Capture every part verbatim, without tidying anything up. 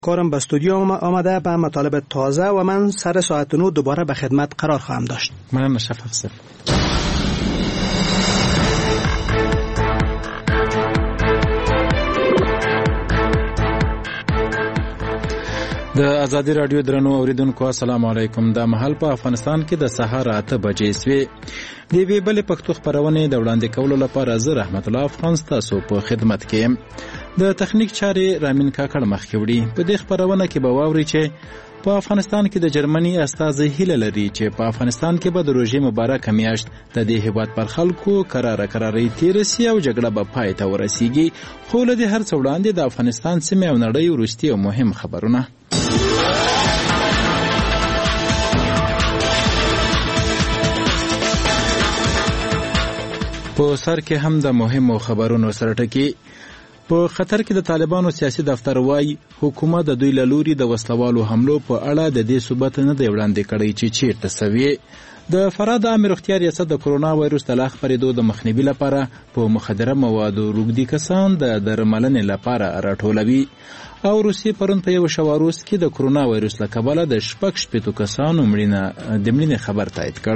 کارم به استودیو آمده به مطالب تازه و من سر ساعت نو دوباره به خدمت قرار خواهم داشت. منم شفاف صاحب. د ازادي رادیو درنو اوریدونکو السلام علیکم. د محل په افغانستان کې د سهار اته بجې سوي د وی بل پښتو خبرونه د وړاندې کولو لپاره زه رحمت الله افغان تاسو په خدمت کې یم. د تخنیک چاري رامین کاکړ مخکې وړي. په دې خبرونه کې به واوري چې په افغانستان کې د جرمني استازي هیله لري چې په افغانستان کې به د روژې مبارکه میاشت د دې هیواد پر خلکو قراره قراري تیر سي او جګړه به پای ته ورسیږي. خو له دې هر څه وړاندې د افغانستان سیمه او نړۍ وروستي او مهم خبرونه. په سر کې هم د مهمو خبرونو سره ټکی. په خطر کې د طالبانو سیاسي دفتر وايي حکومت د دوی له لوري د وسلوالو حملو په اړه د دې ثبوت نه دی وړاندې کړی چې چیرته سوي. د فراه د عامه روغتیا ریاست د کرونا وایروس د لا خپرېدو د مخنیوي لپاره په مخدره موادو روږدي کسان د درملنې لپاره راټولوي. او روسیې پرون په یو شواروس کې د کرونا وایروس له کبله د شپږ شپېتو کسانو مړینه د مړینې خبر تایید کړ.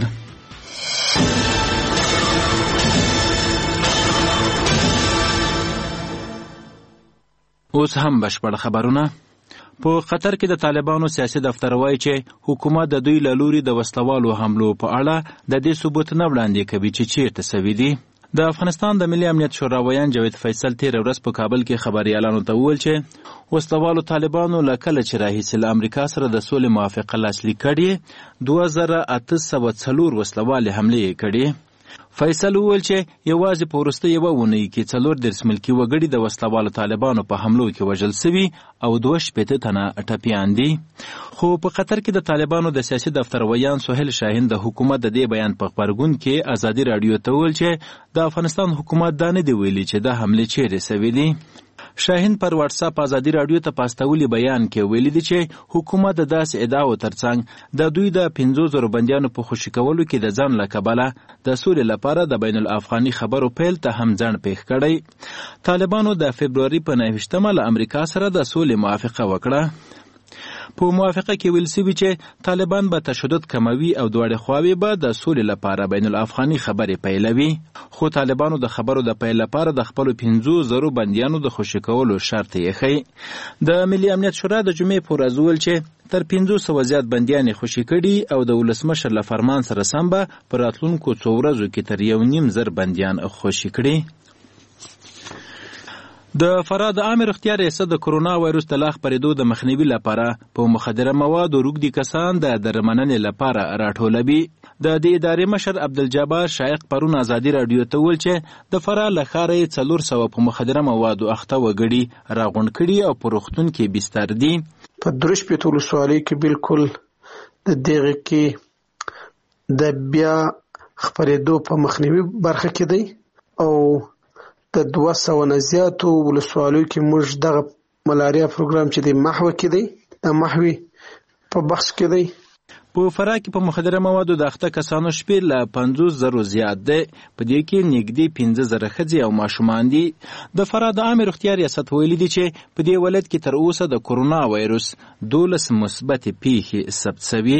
اوس هم بشپړ خبرونه. په قطر کې د طالبانو سیاسي دفتر وایي چې حکومت د دوی له لوري د وسلوالو حملو په اړه د دې ثبوت نه وړاندې کوي چې چیرته سوي دي. د افغانستان د ملي امنیت شورا ویان جاوید فیصل تیر ورځ په کابل کې خبريالانو ته وویل چې وسلوالو طالبانو له کله چې راهیسې له امریکا سره د سولې موافقه لاسلیک کړې دوه زره اته سوه څلور وسلوالې حملې کړې. فیصل وویل چې یوازې په وروسته یوه اونۍ کې څلور دېرش ملکي وګړي د وسلوالو طالبانو په حملو کې وژل سوي او دوه شپېته تنه ټپیان دي. خو په قطر کې د طالبانو د سیاسي دفتر ویان سهیل شاهین د حکومت د دې بیان په خبرګون کې ازادي رادیو ته وویل چې د افغانستان حکومت دا نه دی ویلي چې د حملې چیرې سوي دي. شاهین پر واتس اپ ازادي رادیو ته پاستولي بیان کې ویلي دي چې حکومت د داسې ادعاو ترڅنګ د دوی د پنځو زرو بندیانو په خوشي کولو کې د ځان له کبله د سولې لپاره د بین الافغاني خبرو پیل ته هم ځنډ پېښ کړی. طالبانو د فبروري په نهه له امریکا سره د سولې موافقه وکړه. په موافقه کې ویل سوي چې طالبان به تشدد کموي او دواړه خواوې به د سولې لپاره بین الافغاني خبرې پیلوي. خو طالبانو د خبرو د پیل لپاره د خپلو پنځو زرو بندیانو د خوشي کولو شرط یې ایښی. د ملي امنیت شورا د جمعې په ورځ وویل چې تر پنځو سوه زیات بندیان یې خوشي کړي او د ولسمشر له فرمان سره سم به په راتلونکو څو ورځو کې تر یو نیم زر بندیان خوشي کړي. د فراه د عامه روغتیا ریاست د کرونا وایروس د لا خپرېدو د مخنیوي لپاره په مخدره موادو روږدي کسان د درملنې لپاره راټولوي. د دې ادارې مشر عبدالجبار شایق پرون ازادي رادیو ته وویل چې د فراه له ښاره یې څلور سوه په مخدره موادو اخته وګړي راغونډ کړي او په روغتون کې بستر دي. په درې شپېتو ولسوالۍ کې بالکل د دغه کې د بیا خپرېدو په مخنیوي برخه کې دی او د دوه سوه نه زیاتو ولسوالیو کې موږ دغه ملاریا پروګرام چې د محو کې دی د محوي په بخش کې دی. په فراه کې په مخدره موادو د اخته کسانو شمېر له پنځوس زرو زیات دی. په دې کې نږدې پنځه زره ښځې او ماشومان دي. د فراه د عامه روغتیا ریاست ویلي دي چې په دې ولایت کې تر اوسه د کرونا وایروس دولس مثبتې پیښې ثبت شوي.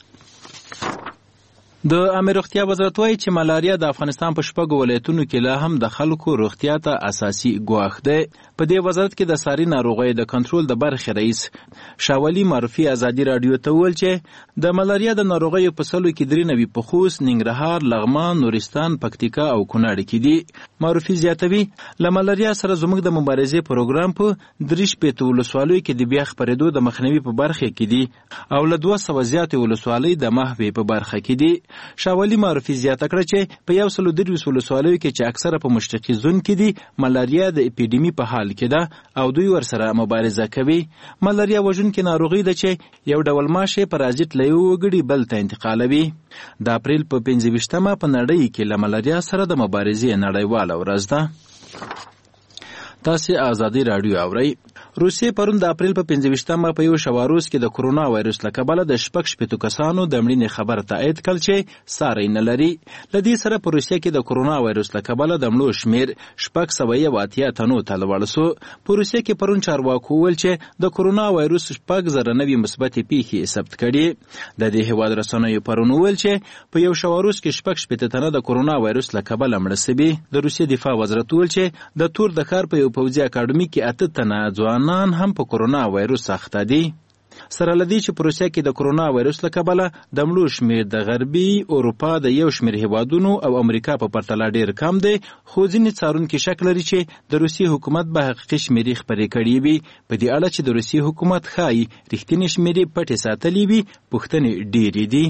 د عامه روغتیا وزارت وایي چې ملاریا د افغانستان په شپږو ولایتونو کې لا هم د خلکو روغتیا ته اساسي ګواښ دی. په دې وزارت کې د ساري ناروغیو د کنټرول د برخې رئیس شاولي معرفي ازادي رادیو ته وویل چې د ملاریا د ناروغیو په سلو کې درې نوي په خوست، ننګرهار، لغمان، نورستان، پکتیکا او کونړ کې دي. معرفي زیاتوي له ملاریا سره زموږ د مبارزې پروګرام په درې شپېتو ولسوالیو کې د بیا خپرېدو د مخنیوي په برخه کې دي او له دوه سوه زیاتې ولسوالۍ د محوې په برخه کې دي. شاولي معرفي زیاته کړه چې په یو سلو درویشت ولسوالیو کې چې اکثره په مشرقي زون کې دي ملاریا د اپیډیمي په حال کې ده او دوی ورسره مبارزه کوي. ملاریا وژونکې ناروغي ده چې یو ډول ماشه پرازیت له یو وګړي بل ته انتقالوي. د اپریل په پنځه ویشتمه په نړۍ کې له ملاریا سره د مبارزې نړیواله ورځ ده. تاسې ازادي رادیو اورئ. روسیې پرون د اپریل په پنځه ویشتمه په یو شواروس کې د کورونا وایروس له کبله د شپږ شپېتو کسانو د مړینې خبر تایید کړ چې ساری نه لري. له دې سره په روسیه کې د کورونا وایروس له کبله د مړو شمېر شپږ سوه یو اتیا تنو ته لوړ سو. په روسیه کې پرون چارواکو وویل چې د کورونا وایروس شپږ زره نوي مثبتې پیښې ثبت کړي. د دې هېواد رسنیو پرون وویل چې په یو شواروس کې شپږ شپېته تنه د کورونا وایروس له کبله مړه سوي. د روسیې دفاع وزارت وویل چې د تور د کار په یو پوځي اکاډمي کې اته تنه ځوانان هم په کورونا وایروس اخته دي. سره له دې چې په روسیه کې د کورونا وایروس له کبله د مړو شمېر د غربي اروپا د یو شمېر هیوادونو او امریکا په پرتله ډېر کم دی، خو ځینې څارونکي شک لري چې د روسیې حکومت به حقیقي شمېرې خپرې کړي وي. په دې اړه چې د روسیې حکومت ښایي رښتینې شمېرې پټې ساتلې وي، پوښتنې ډېرې دي.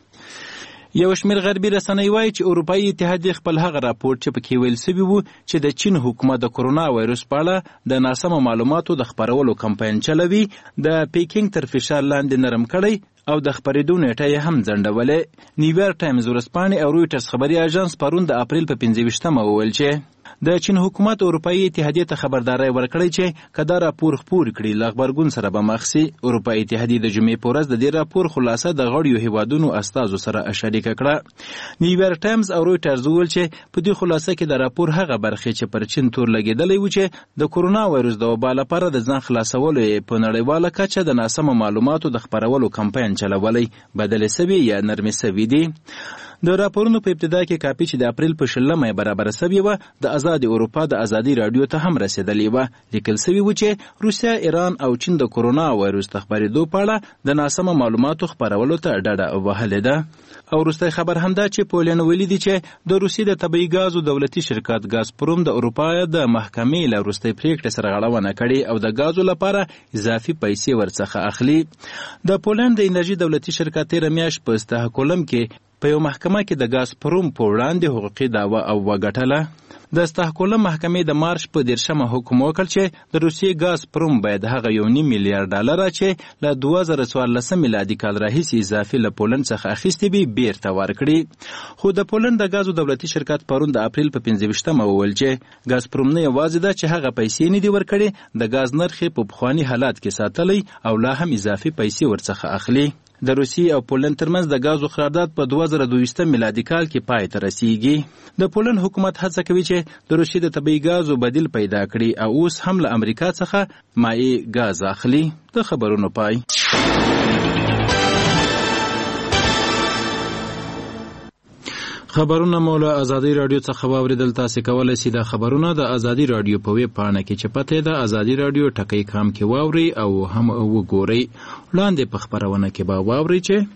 یو شمېر غربي رسنۍ وایي چې اروپایي اتحادیې خپل هغه راپور چې پکې ویل سوي وو چې د چین حکومت د کورونا وایروس په اړه د ناسمو معلوماتو د خپرولو کمپاین چلوي، د پیکینګ تر فشار لاندې نرم کړی او د خپرېدو نیټه یې هم ځنډولې. نیویارک ټایمز ورځپاڼې او رویټرز خبري اژانس پرون د اپریل په پنځه ویشتمه وویل چې د چین حکومت اروپایي اتحادیې ته خبرداری ورکړی چې که دا راپور خپور کړي له غبرګون سره به مخ سي. اروپایي اتحادیې د جمعې په ورځ د دې راپور خلاصه د غړیو هیوادونو استازو سره شریکه کړه. نیویارک ټایمز او رویټرز وویل چې په دې خلاصه کې د راپور هغه برخې چې پر چین تور لګېدلی و چې د کورونا وایروس د وبا لپاره د ځان خلاصولو یې په نړیواله کچه د ناسمو معلوماتو د خپرولو کمپاین چلولی بدلې سوي یا نرمې سوي دي. د راپورونو په ابتدا کې کاپي چې د اپریل په شلمه یې برابره سوې وه د ازادي اروپا د ازادي راډیو ته هم رسېدلې وه. لیکل سوي و چې روسیه، ایران او چین د کورونا وایروس د خپرېدو په اړه د ناسمو معلوماتو خپرولو ته ډډه وهلې ده. او وروستی خبر همدا چې پولین ویلي دي چې د روسیې د طبیعي ګازو دولتي شرکت ګازپروم د اروپا د محکمې له وروستۍ پرېکړې سره غړونه کړې او د ګازو لپاره اضافي پیسې ورڅخه اخلي. د پولین د انرژي دولتي شرکت تېره میاشت په استکهولم کې په یو محکمه کې د ګازپروم په وړاندې حقوقي دعوه او وګټله. د استکهولم محکمې د مارچ په دېرشمه حکم وکړ چې د روسیې ګازپروم باید هغه یو نیم میلیارډ ډالره چې له دوه زره څوارلسم میلادي کال راهیسې اضافي له پولند څخه اخیستې وي بیرته ورکړي. خو د پولند د ګازو دولتي شرکت پرون د اپریل په پنځه ویشتمه وویل چې ګازپروم نه یوازې ده چې هغه پیسې نه دي ورکړې، د ګاز نرخ یې په پخواني حالات کې ساتلی او لا هم اضافي پیسې ورڅخه اخلي. د روسیې او پولند ترمنځ د ګازو قرارداد په دوه زره دویشتم میلادي کال کې پای ته رسیږي. د پولند حکومت هڅه کوي چې د روسیې د طبیعي ګازو بدیل پیدا کړي او اوس هم له امریکا څخه مایع ګاز اخلي. د خبرونو پای. خبرونه مو له ازادي راډیو څخه واوریدل. تاسو کولی شئ دا خبرونه د ازادي راډیو په ویب پاڼه کې چې پته ده ازادي راډیو ټکی کام کې واوري او هم وګورئ. وړاندې په خبرونه کې به واورئ چې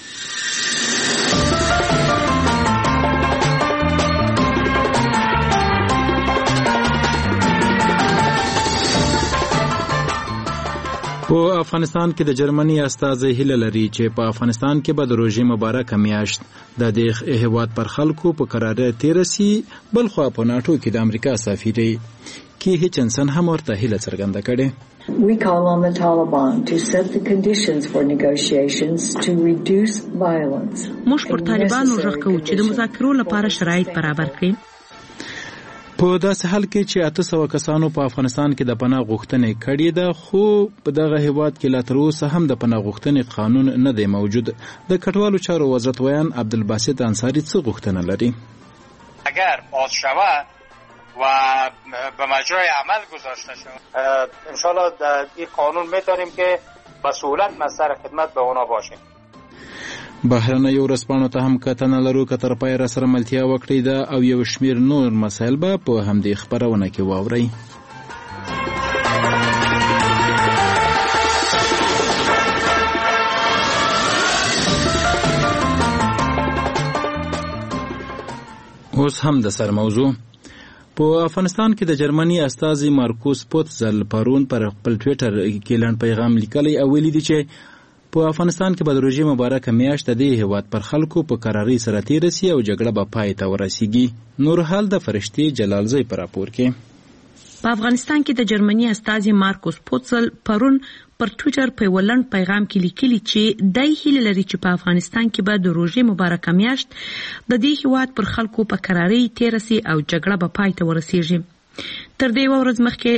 په افغانستان کې د جرمني استازی هیله لري چې په افغانستان کې به د روژې مبارکه میاشت د دې هیواد پر خلکو په قراره تېره سي. بلخوا په ناټو کې د امریکا سفیرې کې هیچنسن هم ورته هیله څرګنده کړې. We call on the Taliban to set the conditions for negotiations to reduce violence. موږ پر طالبانو غږ کوو چې د مذاکرو لپاره شرایط برابر کړي. په داسې حال کې چې اته سوه کسانو په افغانستان کې د پناه غوښتنې کړې ده، خو په دغه هیواد کې لا تر اوسه هم د پناه غوښتنې قانون نه دی موجود. د کډوالو چارو وزارت ویان عبدالباسط انصاری څه غوښتنه لري؟ اگر باز شود و به مجرای عمل گذاشته شود انشالله در این قانون میتونیم که به سهولت مصدر خدمت به اونا باشیم. بهرنیو ورځپاڼو ته هم کتنه لرو که تر پایه راسره ملتیا وکړئ ده او یو شمېر نور مسایل به په همدې خپرونه کې واورئ. اوس هم د سر موضوع. په افغانستان کې د جرمني استازي مارکوس پوتزل پرون پر خپل ټویټر کې لنډ پیغام لیکلی او ویلي دي چې په افغانستان کې به د روژې مبارکه میاشت د دې هیواد پر خلکو په قرارۍ سره تېره سي او جګړه به پای ته ورسیږي. نور حال د فرشتې جلالزی په راپور کې. په افغانستان کې د جرمني استازي مارکوس پوتزل پرون پر ټویټر په یو لنډ پیغام کې لیکلي چې دی هیله لري چې په افغانستان کې به د روژې مبارکه میاشت د دې هیواد پر خلکو په قرارۍ تېره سي او جګړه به پای ته ورسیږي. تر دې ورځ مخکې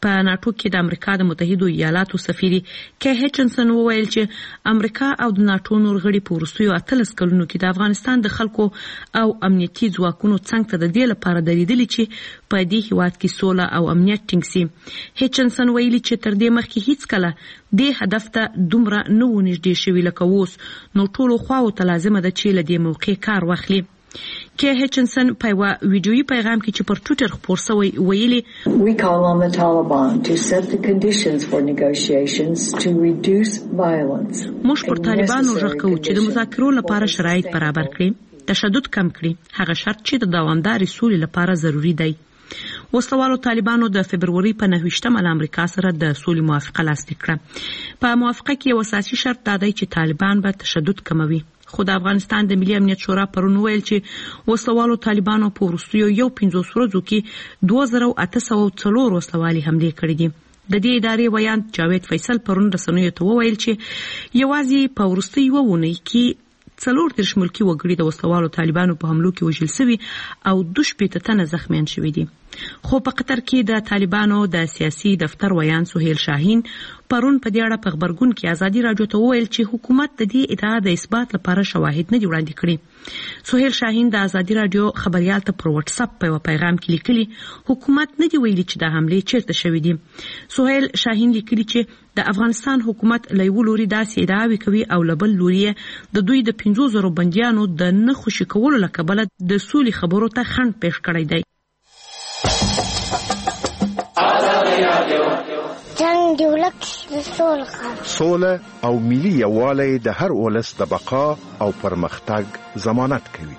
په ناټو کې د امریکا د متحدو ایالاتو سفیر کی هچنسن وویل چې امریکا او د ناټو نور غړي په وروستیو اتلس کلونو کې د افغانستان د خلکو او امنیتي ځواکونو څنګ ته د دې لپاره درېدلي چې په دې هیواد کې سوله او امنیت ټینګ سي. هچنسن ویلي چې تر دې مخکې هیڅ کله دې هدف ته دومره نه و نږدې شوي لکه اوس، نو ټولو خواو ته لازمه ده چې له دې موقع کار واخلي. کی هچنسن په یوه ویډیویي پیغام کې چې پر ټویټر خپور شوی ویلي We call on the Taliban to set the conditions for negotiations to reduce violence. موږ پر طالبانو غږ کوو چې د مذاکرو لپاره شرایط برابر کړي، تشدد کم کړي، هغه شرط چې د دوامدارې سولې لپاره ضروري دی. وسلوالو طالبانو د فبروري په نهویشتمه له امریکا سره د سولې موافقه لاسلیک کړه. په موافقه کې یو اساسي شرط دا دی چې طالبان به تشدد کموي. خو د افغانستان د ملي امنیت شورا پرون ویل چې وسلوالو طالبانو په وروستیو یو پنځوس ورځو کې دوه زره اته سوه څلور وسلوالي حملې کړې دي. د دې ادارې ویان جاوید فیصل پرون رسنیو ته وویل چې یوازې په وروستۍ یوه اونۍ کې څلور دېرش ملکي وګړي د وسلوالو طالبانو په حملو کې وژل سوي او دوه شپېته تنه زخمیان شوي دي. خو په قطر کې د طالبانو د سیاسي دفتر ویان سهیل شاهین پرون په دې اړه په خبرګون کې ازادي راډیو ته وویل چې حکومت د دې ادعا د اثبات لپاره شواهد نه دي وړاندې کړي. سهیل شاهین د ازادي راډیو خبريال ته پر واتس اپ په پیغام کې لیکلي حکومت نه دی ویلي چې د حملې چیرته شوې دي. سهیل شاهین لیکلي چې د افغانستان حکومت له یو لوري داسې ادعاوې کوي او له بل لوري د دوی د پنځو زرو بندیانو د نه خوشي کولو له کبله د سولې خبرو ته خنډ پیښ کړی دی. جنگ دی ولک سول خبر سوله او ملي یووالی د هر ولس د بقا او پرمختګ ضمانت کوي.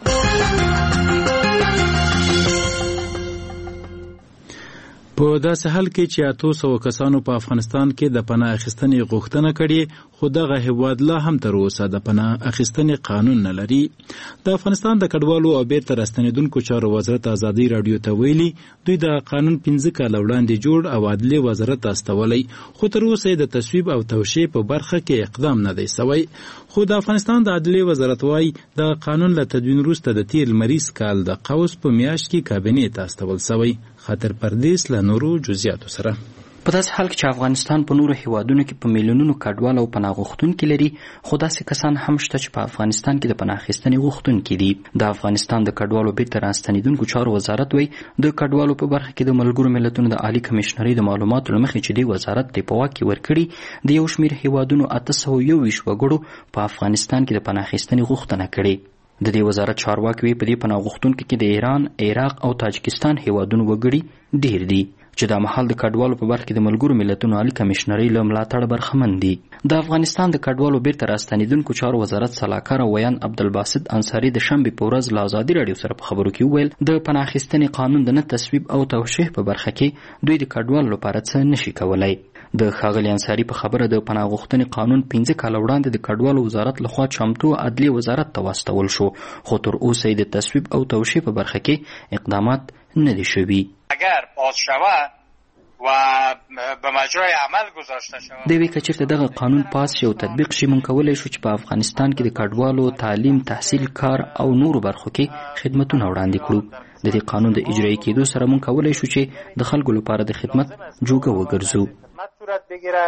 په داسې حال کې چې اتو سوه کسانو په افغانستان کې د پناه اخیستنې غوښتنه کړې، خو دغه هیواد لا هم تر اوسه د پناه اخیستنې قانون نه لري. د افغانستان د کډوالو او بیرته راستنېدونکو چارو وزارت ازادي راډیو ته ویلي دوی د قانون پنځه کاله وړاندې جوړ او عدلي وزارت استولی، خو تر اوسه د تصویب او توشیح په برخه کې اقدام نه دی سوی. خو د افغانستان د عدلي وزارت وايي د قانون له تدوین وروسته د تیر لمریز کال د قوس په میاشت کې کابینې ته استول سوی. خاطر پردیس له نورو جزئیاتو سره. په داسې حال کې چې افغانستان په نورو هیوادونو کې په میلیونونو کډوال او پناه غوښتونکي لري، خو داسې کسان هم شته چې په افغانستان کې د پناه اخیستنې غوښتونکي دي. د افغانستان د کډوالو بیرته راستنېدونکو چارو وزارت وایي د کډوالو په برخه کې د ملګرو ملتونو د عالي کمیشنرۍ د معلوماتو له مخې چې دې وزارت ته په واک کې ورکړي د یو شمېر هیوادونو اته سوه یو ویشت وګړو په افغانستان کې د پناه اخیستنې غوښتنه کړې. د دې وزارت چارواکي وایي په دې پناه غوښتونکو کې د ایران، عراق او تاجکستان هیوادونو وګړي ډېر دي چې دا مهال د کډوالو په برخه کې د ملګرو ملتونو عالي کمیشنرۍ له ملاتړ برخمن دي. د افغانستان د کډوالو بیرته راستنېدونکو چارو وزارت سلاکار ویان عبدالباسط انصاري د شنبې په ورځ له ازادي راډیو سره په خبرو کې وویل د پناه اخیستنې قانون د نه تصویب او توشیح په برخه کې دوی د کډوالو لپاره څه نشي کولی. د ښاغلي انصاري په خبره د پناه غوښتنې قانون پنځه کاله وړاندې د کډوالو وزارت لخوا چمتو عدلي وزارت ته واستول شو، خو تر اوسه یې د تصویب او توشیح په برخه کې اقدامات نه دي شوي. اگر باز شود و به مجرای عمل گذاشته شود دوی که چیرته دغه قانون پاس شي او تطبیق شي، مونږ کولی شو چې په افغانستان کې د کډوالو تعلیم، تحصیل، کار او نورو برخو کې خدمتونه وړاندې کړو. د دې قانون د اجرایی کېدو سره مونږ کولی شو چې د خلکو لپاره د خدمت جوګه وګرځو. صورت بگیره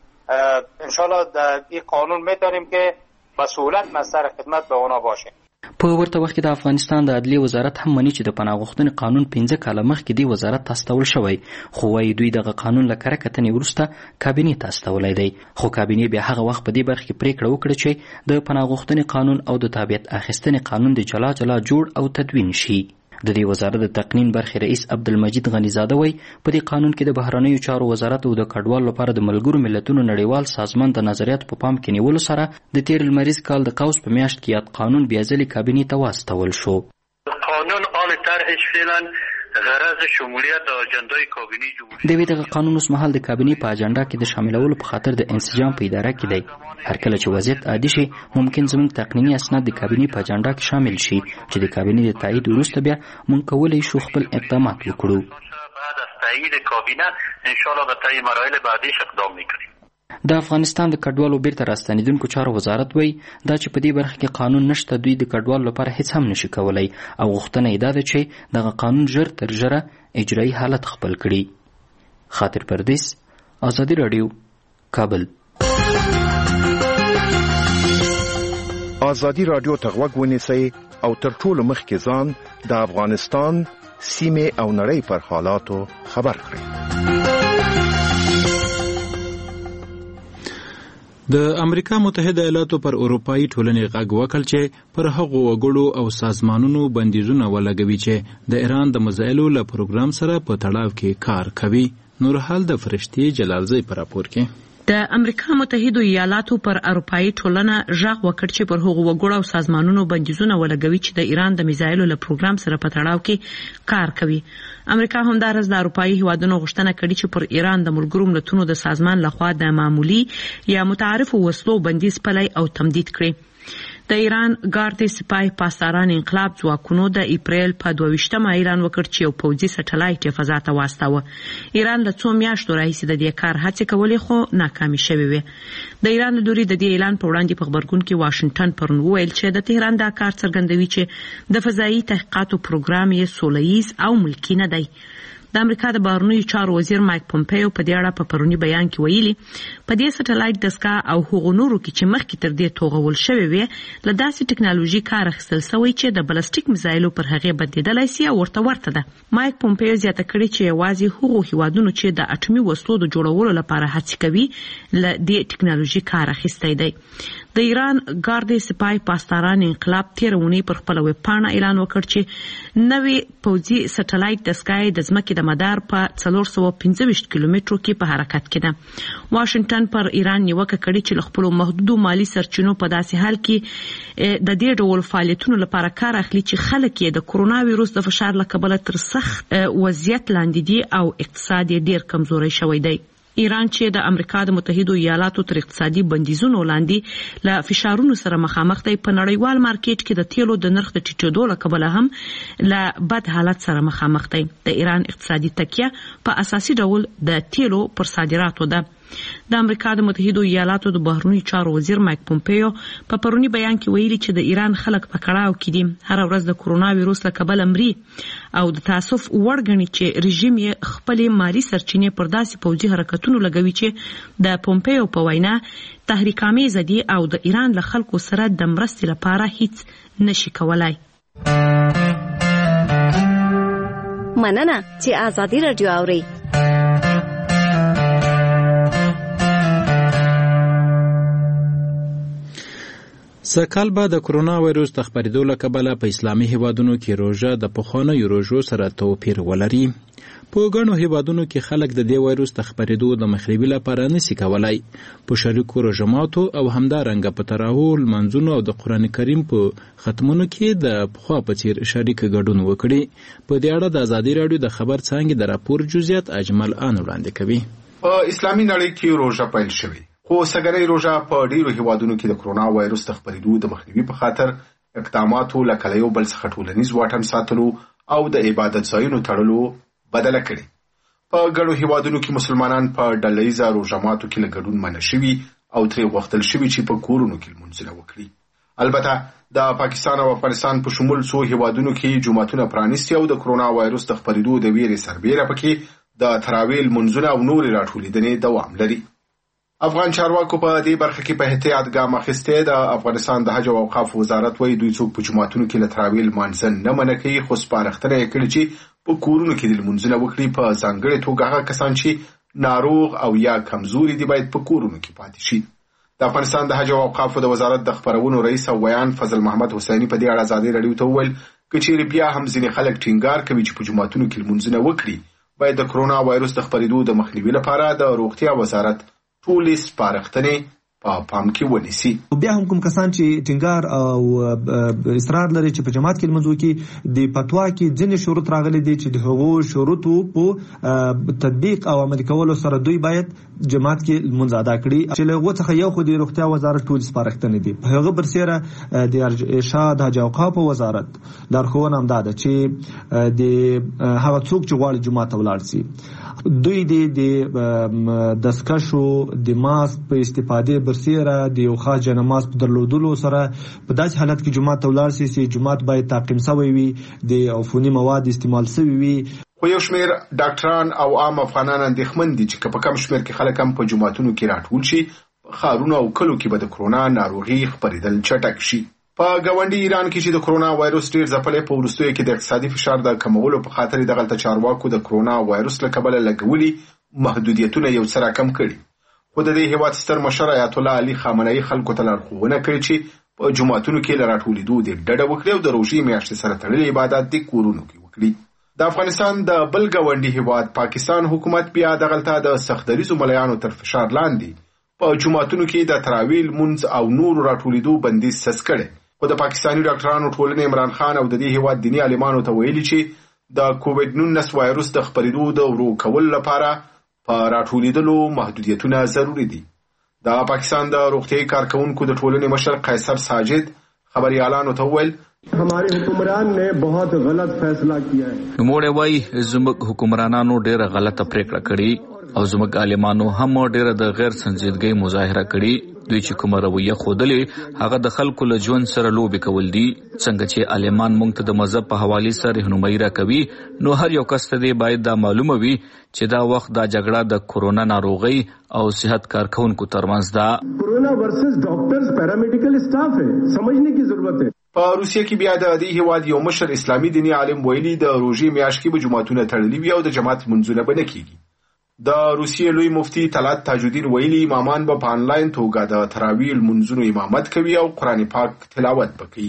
انشالله در این قانون میتونیم که به سهولت مصدر خدمت به اونا باشه. په ورته وخت کې د افغانستان د عدلي وزارت هم مني چې د پناه غوښتنې قانون پنځه کاله مخکې دی وزارت ته استول شوی، خو وايي دوی دغه قانون له کره کتنې وروسته کابینې ته استولی دی. خو کابینې بیا هغه وخت په دې برخه کې پریکړه وکړه چې د پناه غوښتنې قانون او د تابعیت اخیستنې قانون د جلا جلا جوړ او تدوین شي. د دې وزارت د تقنین برخې رئیس عبدالمجید غنیزاده وایي په دې قانون کې د بهرنیو چارو وزارت او د کډوالو لپاره د ملګرو ملتونو نړیوال سازمان د نظریاتو په پام کې نیولو سره د تیر لمریز کال د قوس په میاشت کې یاد قانون بیا ځلې کابینې ته واستول شو. قانون آل طرحش فعلا غرض شمولیت اجندای کابینه جمهوری د دغه قانون اوس مهال د کابینې په اجنډا کې د شاملولو په خاطر د انسجام په اداره کې دی. هر کله چې وضعیت عادي شي ممکن زموږ تقنیني اسناد د کابینې په اجنډا کې شامل شي چې د کابینې د تایید وروسته بیا موږ کولی شو خپل اقدامات وکړو. بعد از تایید کابینه ان شاء الله به طی مراحل بعدیش اقدام میکنیم. د افغانستان د کډوالو بیرته راستنېدونکو چارو وزارت وایي دا چې په دې برخه کې قانون نشته دوی د کډوالو لپاره هیڅ هم نشي کولی او غوښتنه یې دا ده چې دغه قانون ژر تر ژره اجرایي حالت خپل کړي. خاطر پردیس، آزادی رادیو، کابل. آزادی رادیو ته غوږ ونیسئ او تر ټولو مخکې ځان د افغانستان سیمه او نړۍ پر حالاتو خبر کړئ. د امریکا متحده ایالاتو پر اروپایي ټولنې غږ وکړ چې پر هغو وګړو او سازمانونو بندیزونه ولګوي چې د ایران د میزایلو له پروګرام سره په تړاو کې کار کوي. نورحال د فرشتي جلالزی پر راپور کې د امریکا متحده ایالاتو پر اروپایي ټولنه غږ وکړ چې پر هغو وګړو او سازمانونو بندیزونه ولګوي چې د ایران د میزایلو له پروګرام سره په تړاو کې کار کوي. امریکا همدارس د اروپایي هیوادونو غوښتنه کړې چې پر ایران د ملګرو ملتونو د سازمان لخوا د معمولی یا متعارف وسلو بندیز پلی او تمدید کړي. د ایران ګارد سپاه پاسداران انقلاب ځواکونو د اپریل په دوه اعلان وکړ چې یو پوځي سټلایټ یې فضا ته واستاوه. ایران له څو میاشتو راهیسې د دې کار هڅې کولې خو ناکامې شوې وې. د ایران له لوري د دې اعلان په وړاندې په خبرګون کې واشنگټن پرون وویل چې د تهران دا کار څرګندوي چې د فضایي تحقیقاتو پروګرام یې سوله ییز او ملکي نه دی. د امریکا د بهرنیو چارو وزیر مایک پومپیو په دې اړه په پرونی بیان کې ویلي په دې سټلایټ دستګاه او هغو نورو کې چې مخکې تر دې توغول شوی وي له داسې ټکنالوژي کار اخیستل شوی چې د بلسټیک میزایلو پر هغې بدلیدلی سي او ورته ورته ده. مایک پومپیو زیاته کړې چې یوازې هغو هیوادونو چې د اټومي وسلو د جوړولو لپاره هڅې کوي له دې ټکنالوژي کار اخیستی دی. د ایران ګارد سپاه پاسداران انقلاب تیر اونۍ پر خپل ویب پاڼه اعلان وکړ چې نوې پوځي سټلایټ دستګاه د ځمکې د مدار په څلور سوه پنځه ویشت کیلومترو کې په حرکت کې ده. واشنگټن پر ایران نیوکه کړې چې له خپلو محدودو مالي سرچینو په داسې حال کې د دې ډول فعالیتونو لپاره کار اخلي چې خلک یې د کرونا ویروس د فشار له کبله تر سخت وضعیت لاندې دي او اقتصاد یې ډیر کمزوری شوی دی. ایران چې د امریکا د متحده ایالاتو تر اقتصادي بندیزونو لاندې له فشارونو سره مخامخ دی، په نړیوال مارکیټ کې د تیلو د نرخ د ټیټېدو له کبله هم له بد حالت سره مخامخ دی. د ایران اقتصادي تکیه په اساسي ډول د تیلو پر صادراتو ده. د امریکا د متحده ایالاتو د بهرنیو چارو وزیر مایک پومپیو په پرونی بیان کې ویلي چې د ایران خلک په کړاو کې دي. هر ورځ د کرونا ویروس له کبله مري او د تاسف وړ ګڼي چې رژیم یې خپلې مالي سرچینې پر داسې پوځي حرکتونو لګوي چې د پومپیو په وینا تحریک‌آمیزه دي او د ایران له خلکو سره د مرستې لپاره هیڅ نشي کولای. مننه چې آزادي رادیو اوري. سږکال به د کرونا ویروس د خپرېدو له کبله په اسلامي هیوادونو کې روژه د پخوانیو روژو سره توپیر ولري. په ګڼو هیوادونو کې خلک د دې ویروس د خپرېدو د مخنیوي لپاره نشي کولای. په شریکو روژه‌ماتو او همدارنګه په تراویح لمانځونو او د قرآن کریم په ختمونو کې د پخوا په څیر شریک ګډون وکړي. په دې اړه د ازادي راډیو د خبر څانګې د راپور جزئیات اجمل آن وړاندې کوي. په اسلامي نړۍ کې روژه پیل شوې، خو سګرۍ روژه په ډیرو هیوادونو کې د کرونا وایروس د خپرېدو د مخنیوي په خاطر اقداماتو لکه له یو بل څخه ټولنیز واټن ساتلو او د عبادت ځایونو تړلو بدله کړي. په ګڼو هیوادونو کې مسلمانان په ډله ییزه روژه ماتو کې له ګډون منع شوي او ترې غوښتل شوي چې په کورونو کې لمونځونه وکړي. البته د پاکستان او افغانستان په شمول څو هیوادونو کې جوماتونه پرانیستي او د کرونا وایروس د خپرېدو د ویرې سربیره پکې د تراویح لمونځونه او نورې راټولېدنې دوام لري. افغان چارواکو په دې برخه کې په احتیاط ګام اخیستی. د افغانستان د حج او اوقاف وزارت وایي دوی څوک په جوماتونو کې له تراویح لمانځه نه منع کوي، خو سپارښتنه یې کړې چې په کورونو کې د لمونځونه وکړي. په ځانګړې توګه هغه کسان چې ناروغ او یا کمزوري دي باید په کورونو کې پاتې شي. د افغانستان د حج او اوقاف د وزارت د خبرونو رئیس او ویان فضل محمد حسیني په دې اړه ازادي راډیو ته وویل که چیرې بیا هم ځینې خلک ټینګار کوي چې په جوماتونو کې لمونځونه وکړي، باید د کرونا وایروس د خپرېدو د مخنیوي لپاره د روغتیا وزارت ټولې سپارښتنې په پام کې ونیسي. بیا هم کوم کسان چې ټینګار او اصرار لري چې په جماعت کې لمونځ وکړي، د فتوا کې ځینې شروط راغلي دي چې د هغو شروطو په تطبیق او عملي کولو سره دوی باید جماعت کې لمونځ ادا کړي. چې له هغو څخه یو خو د روغتیا وزارت ټول سپارښتنې دي. په هغه برسیره د ارشاد حج او اوقاف وزارت لارښوونه همدا ده چې د هغه څوک چې غواړي جماعت ته ولاړ شي دوی د دستکشو د ماسک په استفاده برسیره د یو خاص جنماز په درلودلو سره په داسې حالت کې جماعت ته ولاړ شي چې جماعت باید تعقیم شوی وي، د عفوني مواد استعمال شوی وي. خو یو شمېر ډاکټران او عام افغانان اندېښمن دي چې که په کم شمېر کې خلک هم په جوماتونو کې راټول شي، ښارونو او کلو کې به د کرونا ناروغي خپرېدل چټک شي. په ګاونډي ایران کې چې د کرونا وایرس ډېر ځپلی، په وروستیو کې د اقتصادي فشار د کمولو په خاطر یې دغلته چارواکو د کرونا وایرس له کبله لګولي محدودیتونه یو څه راکم کړي. خو د دې هېواد ستر مشر آیت الله علي خامنه‌ای خلکو ته لارښوونه کړې چې په جوماتونو کې له راټولېدو دې ډډه وکړي او د روژې میاشتې سره تړلي عبادات دې کورونو کې وکړي. د افغانستان د بل ګاونډي هېواد پاکستان حکومت بیا دغلته د سختدریځو ملایانو تر فشار لاندې په جوماتونو کې د تراویح لمونځ او نورو راټولېدو بندیز سس کړی. خو د پاکستاني ډاکټرانو ټولنې عمران خان او د دې هېواد دیني عالمانو ته ویلي چې د کووډ نولس وایرس د خپرېدو د ورو کولو لپاره په راټولېدلو محدودیتونه ضروري دي. د پاکستان د روغتیايي کارکونکو د ټولنې مشر قیصر ساجد خبريالانو ته وویل हमारे हुक्मरान ने बहुत गलत फैसला किया है. نوموړی وایي زموږ حکمرانانو ډېره غلطه پریکړه کړې او زموږ عالمانو هم ډېره د غیر سنجیدګۍ مظاهره کړې. دوی چې کومه رویه ښودلې هغه د خلکو له ژوند سره لوبې کول دي. څنګه چې عالمان موږ ته د مذهب په حوالې سره رهنمایي راکوي، نو هر یو کس ته باید دا معلومه وي چې دا وخت دا جګړه د کورونا ناروغۍ او صحت کارکونکو ترمنځ ده. کورونا ورسس ډاکټرز پیرامیډیکل سټاف ہے، سمجھنے کی ضرورت ہے. په روسیه کې بیا د دې هېواد یو مشر اسلامي دیني عالم ویلي د روژې میاشت کې به جوماتونه تړلي وي او د جماعت منځونه به نه کېږي. د روسیې لوی مفتي طلعت تاج الدین ویلي امامان به په آنلاین توګه د تراویح لمونځونو امامت کوي او قرآن پاک تلاوت به کوي.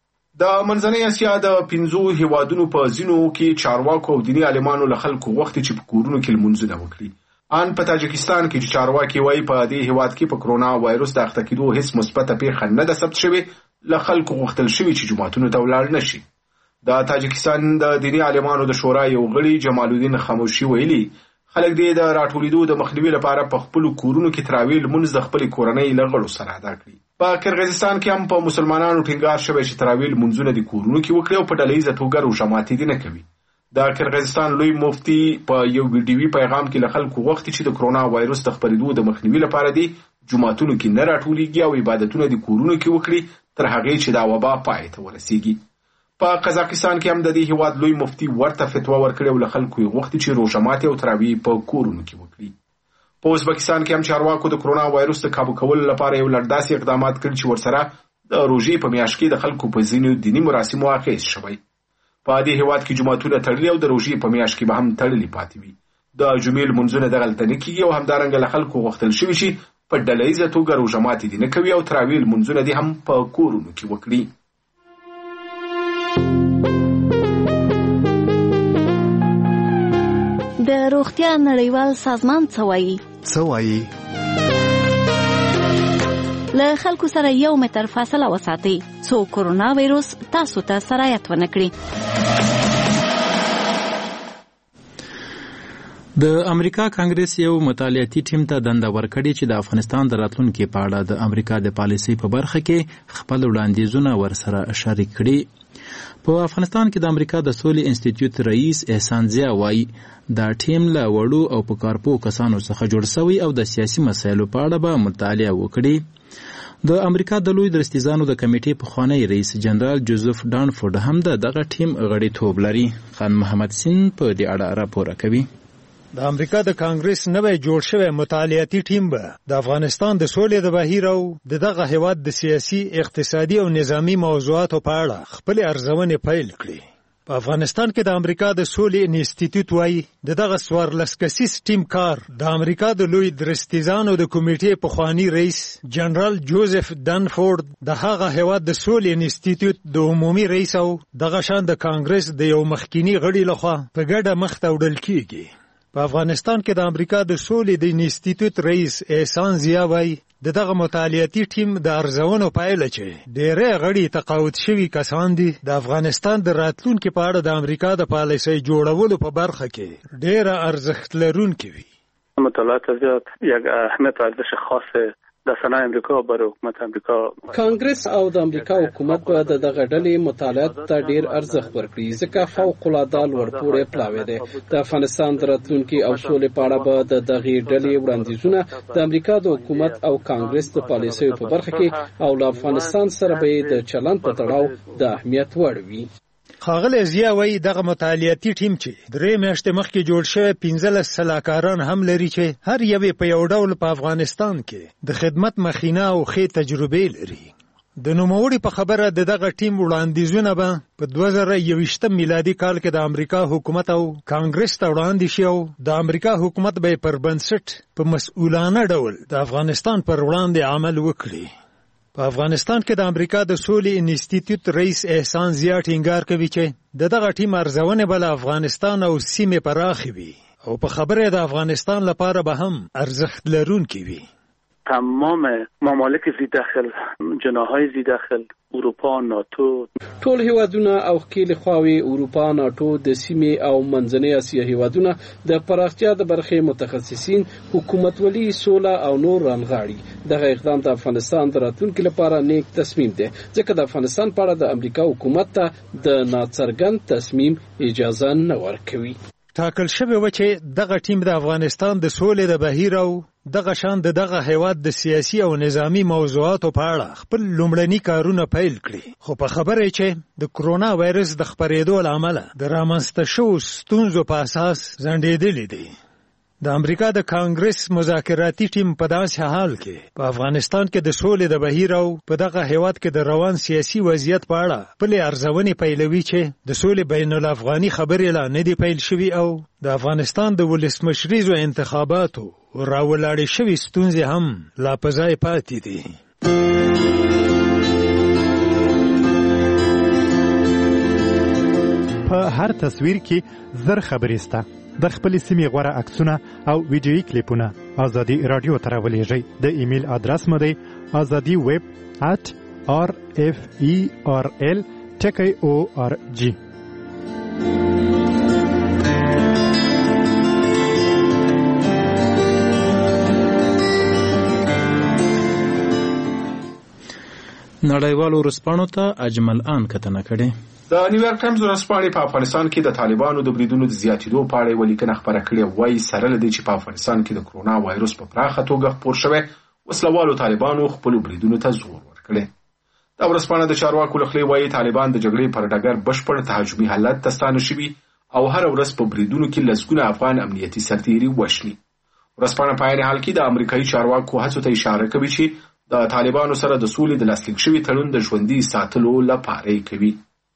د منځنۍ اسیا د پنځو هېوادونو په ځینو کې چارواکو او دیني عالمانو له خلکو غوښتي چې په کورونو کې لمونځونه وکړي. ان په تاجکستان کې چې چارواکي وایي په دې هېواد کې په کرونا وایرس د اخته کېدو هیڅ مثبته پیښه نه ده ثبت شوې، له خلکو غوښتل شوي چې جوماتونو ته ولاړ نه شي. د تاجکستان د دیني عالمانو د شورا یو غړي جمال الدین خاموشي ویلي خلک دې د راټولېدو د مخنیوي لپاره په خپلو کورونو کې تراویح لمونځ د خپلې کورنۍ له غړو سره ادا کړي. په کرغیزستان کې هم په مسلمانانو ټینګار شوی چې تراویح لمونځونه د کورونو کې وکړي او په ډله ییزه توګه روژه ماتي دې نه کوي. د کرغیزستان لوی مفتي په یو ویډیوي پیغام کې له خلکو غوښتي چې د کرونا وایرس د خپرېدو د مخنیوي لپاره دې جوماتونو کې نه راټولېږي او عبادتونه د کورونو کې وکړي تر هغې چې دا وبا پای ته ورسیږي. په قزاقستان کې هم د دې هېواد لوی مفتي ورته فتوا ورکړې او له خلکو یې غوښتي چې روژه ماتي او تراویح په کورونو کې وکړي. په ازبکستان کې هم چارواکو د کرونا وایرس د کابو کولو لپاره یو لړ داسې اقدامات کړي چې ورسره د روژې په میاشت کې د خلکو په ځینو دیني مراسمو اغېز شوی. په دې هېواد کې جوماتونه تړلي او د روژې په میاشت کې به هم تړلي پاتې وي. د جمعې لمونځونه دغلته نه کېږي او همدارنګه له خلکو غوښتل شوي چې په ډله ییزه توګه روژه ماتي دې نه کوي او تراویح لمونځونه دې هم په کورونو کې وکړي. د روغتیا نړیوال سازمان څه وایي؟ څه وایي؟ له خلکو سره یو متر فاصله وساتئ څو کورونا وایرس تاسو ته سرایت ونه کړي. د امریکا کانګرس یو مطالعاتي ټیم ته دنده ورکړې چې د افغانستان د راتلونکي په اړه د امریکا د پالیسۍ په برخه کې خپل وړاندیزونه ورسره شریک کړي. په افغانستان کې د امریکا د سولې انسټیټیوټ رئیس احسان ضیا وایي دا ټیم له وړو او په کارپو کسانو څخه جوړ شوی او د سیاسي مسایلو په اړه به مطالعه وکړي. د امریکا د لوی درستیزانو د کمیټې پخوانی رئیس جنرال جوزف ډانفورد هم د دغه ټیم غړیتوب لري. خان محمد سین په دې اړه راپور کوي. د امریکا د کانګرس نوی جوړ شوی مطالعاتي ټیم به د افغانستان د سولې د بهیر او دغه هیواد د سیاسي، اقتصادي او نظامی موضوعاتو په اړه خپل ارزونې پیل کړي. په افغانستان کې د امریکا د سولې انسټیټیوټ وایي دغه څوارلس کسیز ټیم کار د امریکا د لوی درستیزانو د کمیټې پخوانی رئیس جنرال جوزف ډانفورد د هغه هیواد د سولې انسټیټیوټ د عمومي رئیس او دغه شان د کانګرس د یو مخکینی غړي لخوا په ګډه مخ ته وړل کیږي. په افغانستان کې د امریکا د سولې د انسټیټیوټ رئیس احسان ضیا وایي دغه مطالعاتي ټیم د ارزونو پایله چې ډېری غړي تقاعد شوي کسان دي د افغانستان د راتلونکي په اړه د امریکا د پالیسۍ جوړولو په برخه کې ډېره ارزښت لرونکي وي. مطالعات زیات یک اهمیت و ارزش خاص د صنایع امریکا برای حکومت امریکا کانګرس او د امریکا حکومت به د دغه ډلې مطالعات ته ډیر ارزښت ورکړي ځکه فوق العاده لوړپوړی پلاوی دی. د افغانستان د راتلونکي او سولې په اړه به د دغې ډلې وړاندیزونه د امریکا د حکومت او کانګرس د پالیسیو په برخه کې او له افغانستان سره به د چلند په تړاو د اهمیت وړ وي. ښاغلی ضیا وایي دغه مطالعاتي ټیم چې درې میاشتې مخکې جوړ شوی پنځلس سلاکاران هم لري چې هر یو یې په یو ډول په افغانستان کې د خدمت مخینه او ښې تجربې لري. د نوموړي په خبره د دغه ټیم وړاندیزونه به په دوه زره یوویشتم میلادي کال کې د امریکا حکومت او کانګرس ته وړاندې شي او د امریکا حکومت به پر بنسټ په مسؤلانه ډول د افغانستان پر وړاندې عمل وکړي. په افغانستان کې د امریکا د سولې انسټیټیوټ رئیس احسان ضیا ټینګار کوي چې د دغه ټیم ارزونه به له افغانستان او سیمې پراخې وي او په خبره د افغانستان لپاره به هم ارزښت لرونکي وي. تمام ممالک زی داخل، جناحهای زی داخل، اروپا، ناتو، ټول هیوادونه او ښکېلې خواوې اروپا، ناتو، د سیمې او منځنۍ اسیا هیوادونه د پراختیا د برخې متخصصین، حکومتولي، سوله او نور رانغاړي. دغه اقدام د افغانستان د راتلونکي لپاره نیک تصمیم دی ځکه د افغانستان په اړه د امریکا حکومت ته د ناڅرګند تصمیم اجازه نه ورکوي. ټاکل شوی و چې دغه ټیم د افغانستان د سولې د بهیر او دغه شان د دغه هیواد د سیاسي او نظامی موضوعاتو په اړه خپل لومړني کارونه پیل کړي. خو په خبره چې د کرونا وایرس د خپرېدو له امله د رامنځته شوو ستونزو په اساس ځنډېدلی دی. د امریکا د کانګرس مذاکراتي ټیم په داسې حال کې په افغانستان کې د سولې د بهیر او په دغه هیواد کې د روان سیاسي وضعیت په اړه خپلې ارزونې پیلوي چې د سولې بین الافغاني خبرې لا نه دي پیل شوي او د افغانستان د ولسمشریزو انتخاباتو راولاړې شوي ستونزې هم لا په ځای پاتې دي. په هر تصویر کې زر خبرې سته. د خپل سیمې غوره عکسونه او ویډیویي کلیپونه ازادي رادیو ته راولېږئ. د ایمیل ادرس مو دی ازادي ویب ات آر اف ای آر ال ټکی او آر جی. نړیوالو ورځپاڼو ته اجمل آن کتنه کړې. د نیویارک ټایمز ورځپاڼې په افغانستان کې د طالبانو د بریدونو د زیاتېدو په اړه یوه لیکنه خپره کړې. وایي سره له دې چې په افغانستان کې د کرونا وایرس په پراخه توګه خپور شوی، وسلوالو طالبانو خپلو بریدونو ته زور ورکړی. دا ورځپاڼه د چارواکو له خولې وایي طالبان د جګړې پر ډګر بشپړ تهاجمي حالت ته ستانه شوي او هره ورځ په بریدونو کې لسګونه افغان امنیتي سرتیري وژني. ورځپاڼه په عین حال کې د امریکایي چارواکو هڅو ته اشاره کوي چې د طالبانو سره د سولې د لاسلیک شوي تړون د ژوندي ساتلو لپاره کوي.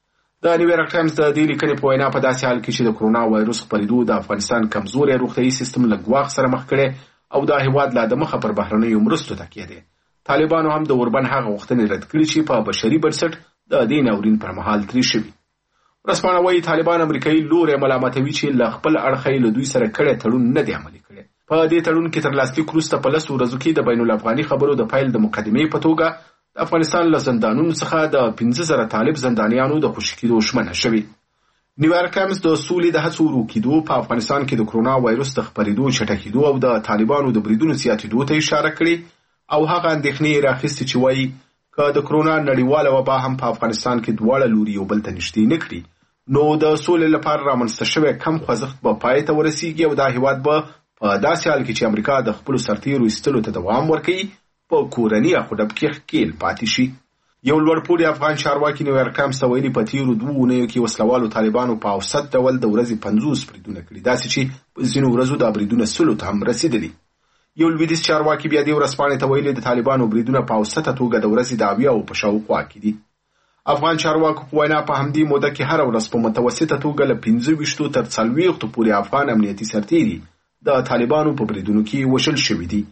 د نیویارک ټایمز د دې لیکنې په وینا په داسې حال کې چې د کرونا وایرس خپرېدو د افغانستان کمزوري روغتیايي سیستم له ګواښ سره مخ کړی او د هیواد لا د مخه پر بهرنیو مرستو تکیه دی. طالبانو هم د اوربن هغه غوښتنې رد کړي چې په بشري بنسټ د دې ناورین پر مهال ترې شوي. ورځپاڼه وایي طالبان امریکایي لوری ملامتوي چې له خپل اړخه یې له دوی سره کړی تړون نه دی عملي کړی. په دې تړون کې تر لاسلیک وروسته په لسو ورځو کې د بین الافغاني خبرو د پیل د مقدمې په توګه د افغانستان له زندانونو څخه د پنځه زره طالب زندانیانو د خوشي کېدو ژمنه شوې. نیویارک ټایمز د سولې د هڅو ورو کېدو په افغانستان کې د کرونا وایرس د خپرېدو چټکېدو او د طالبانو د بریدونو زیاتېدو ته اشاره کړې او هغه اندېښنې یې راخیستې چې وایي که د کرونا نړیواله وبا هم په افغانستان کې دواړه لوري یو بل ته نږدې نه کړي نو د سولې لپاره رامنځته شوی کم خوځښت به پای ته ورسیږي او دا هیواد به په داسې حال کې چې امریکا د خپلو سرتیرو ایستلو ته دوام ورکوي په کورني اخوډب کې ښکېل پاتې شي. یو لوړپوړي افغان چارواکي نیویارک ټایمز ته ویلي په تېرو دوو اونیو کې وسلوالو طالبانو په اوسط ډول د ورځې پنځوس بریدونه کړي، داسې چې په ځینو ورځو دا بریدونه سلو ته هم رسېدلي. یو لویدیځ چارواکي بیا دې ورځپاڼې ته ویلي د طالبانو بریدونه په اوسطه توګه د ورځې د اویاوو په شاوخوا کې دي. افغان چارواکو په وینا په همدې موده کې هره ورځ په متوسطه توګه له پنځه ویشتو تر څلوېښتو پورې افغان امنیتي سرتیري د طالبانو په بریدونو کې وژل شوي دي.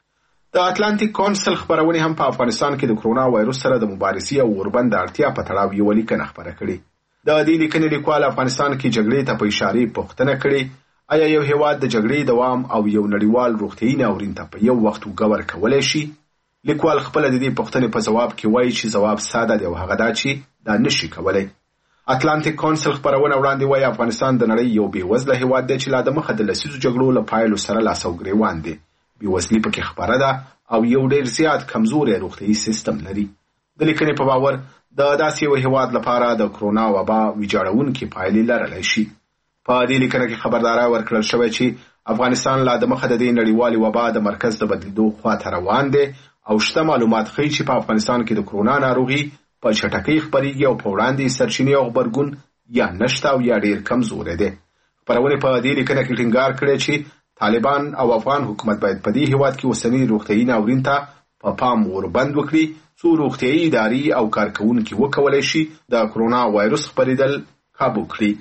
د اتلانتیک کونسل خبرونه هم په افغانستان کې د کرونا وایرس سره د مبارزې او اوربند د اړتیا په تړاو یوه لیکنه خپره کړې. د دې لیکنې لیکوال افغانستان کې جګړې ته په اشارې پوښتنه کړې آیا یو هیواد د جګړې دوام او یو نړیوال روغتیايي ناورین ته په یو وخت وګور کولی شي؟ لیکوال خپله د دې پوښتنې په ځواب کې وایي چې ځواب ساده دی او هغه دا چې دا نشي کولی. اتلانتیک کونسل خبرونه وړاندې وایي افغانستان د نړۍ یو بېوزله هیواد دی چې لا د مخه د لسیزو جګړو له پایلو سره لاس او ګرېوان دی. بېوزلي پکې خپره ده او یو ډېر زیات کمزوری روغتیايي سیستم لري. د لیکنې په باور د داسې یو هیواد لپاره د کرونا وبا ویجاړونکې پایلې لرلی شي. په دې لیکنه کې خبرداری ورکړل شوی چې افغانستان لا د مخه د دې نړیوالې وبا د مرکز د بدلیدو خواته روان دی او شته معلومات ښیي چې په افغانستان کې د کرونا ناروغي په چټکۍ خپرېږي او په وړاندې سرچینې او غبرګون یا نشته او یا ډیر کمزوري دی. خپرونې په دې لیکنه کې ټینګار کړی چې طالبان او افغان حکومت باید په دې هیواد کې اوسنی روغتیايي ناورین ته په پام وربند وکړي څو روغتیايي ادارې او کارکوونکي وکولای شي د کرونا وایرس خپرېدل کابو کړي.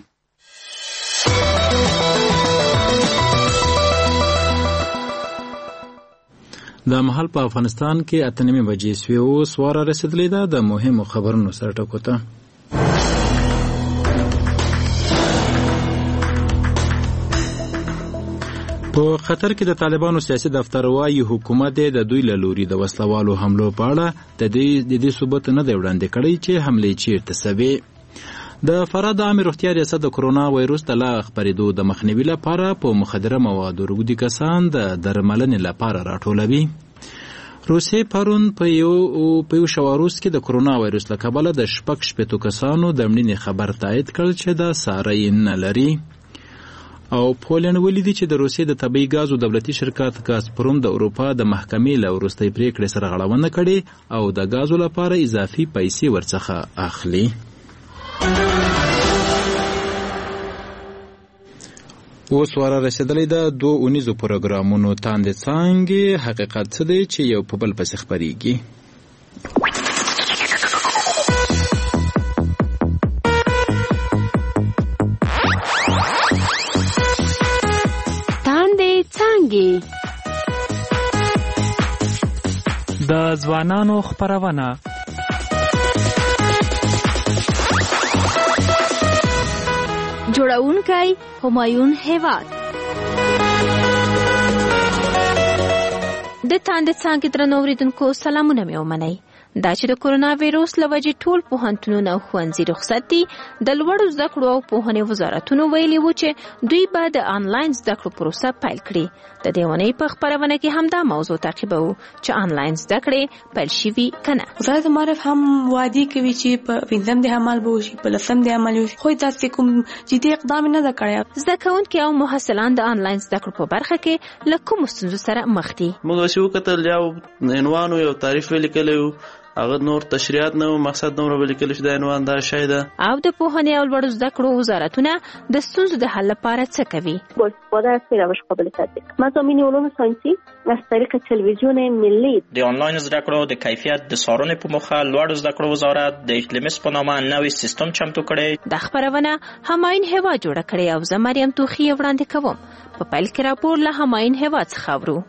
د مهال په افغانستان کې اته نیمې بجې سوې اوس واره رسېدلې ده. د مهمو خبرونو سره ټکو ته په قطر کې د طالبانو سیاسي دفتر وايي حکومت د دوی له لوري د وسلوالو حملو په اړه د دې د دې ثبوت نه دی وړاندې کړی چې حملې چیرته سوي. د فراه د عامه روغتیا ریاست د کرونا وایرس د لا خپرېدو د مخنیوي لپاره په مخدره موادو روږدي کسان د درملنې لپاره راټولوي. روسیې پرون په یو په یو شواروس کې د کرونا وایرس له کبله د شپږ شپېتو کسانو د مړینې خبر تایید کړ چې د ساری نه لري. او پولند ولیدي چې د روسیې د طبیعي ګازو دولتي شرکت ګازپروم د اروپا د محکمې له وروستۍ پریکړې سره غړونه کړې او د ګازو لپاره اضافي پیسې ورڅخه اخلي. اوس واره رسېدلې ده دوه اونیزو پروګرامونو تاندې څانګې حقیقت څه دی چې یو په بل پسې خپرېږي. د ځوانانو خپرونه جوړونکی همایون هیواد د تاند څنګه درنو اوریدونکو سلامونه مې ومنئ. دا چې د کرونا وایرس له وجې ټول پوهنتونونه او ښوونځي رخصت دي، د لوړو زده کړو او پوهنې وزارتونو ویلي وو چې دوی به د آنلاین زده کړو پروسه پیل کړي. د دې ونې په خپرونه کې هم دا موضوع تعقیبوو چې آنلاین زده کړې پیل شوي که نه. وزارت معارف هم وعدې کوي چې په پنځم د عمل به وشي، په لسم د عمل وشي، خو داسې کوم جدي اقدام نه ده کړی. زده کوونکي او محصلان د آنلاین زده کړو په برخه کې له کومو ستونزو سره مخ دي؟ موږ چې وکتل یو عنوان یو تعریف ولیکلی و، هغه نور تشریحات نه و، مقصد نور ولیکل چې د عنوان دا شی ده. او د پوهنې او لوړو زده کړو وزارتونه د ستونزو د حل لپاره څه کوي؟ با استفاده از سه روش قابل تطبیق مضامین علوم ساینسی از طریق تلویزیون ملی. د آنلاین زده کړو د کیفیت د څارنې په موخه لوړو زده کړو وزارت د اقلیمس په نامه نوی سیستم چمتو کړی. د خپرونه همایون هیواد جوړه کړې او زه مریم توخی وړاندې کوم. په پیل کې راپور له همایون هیواد څخه اورو.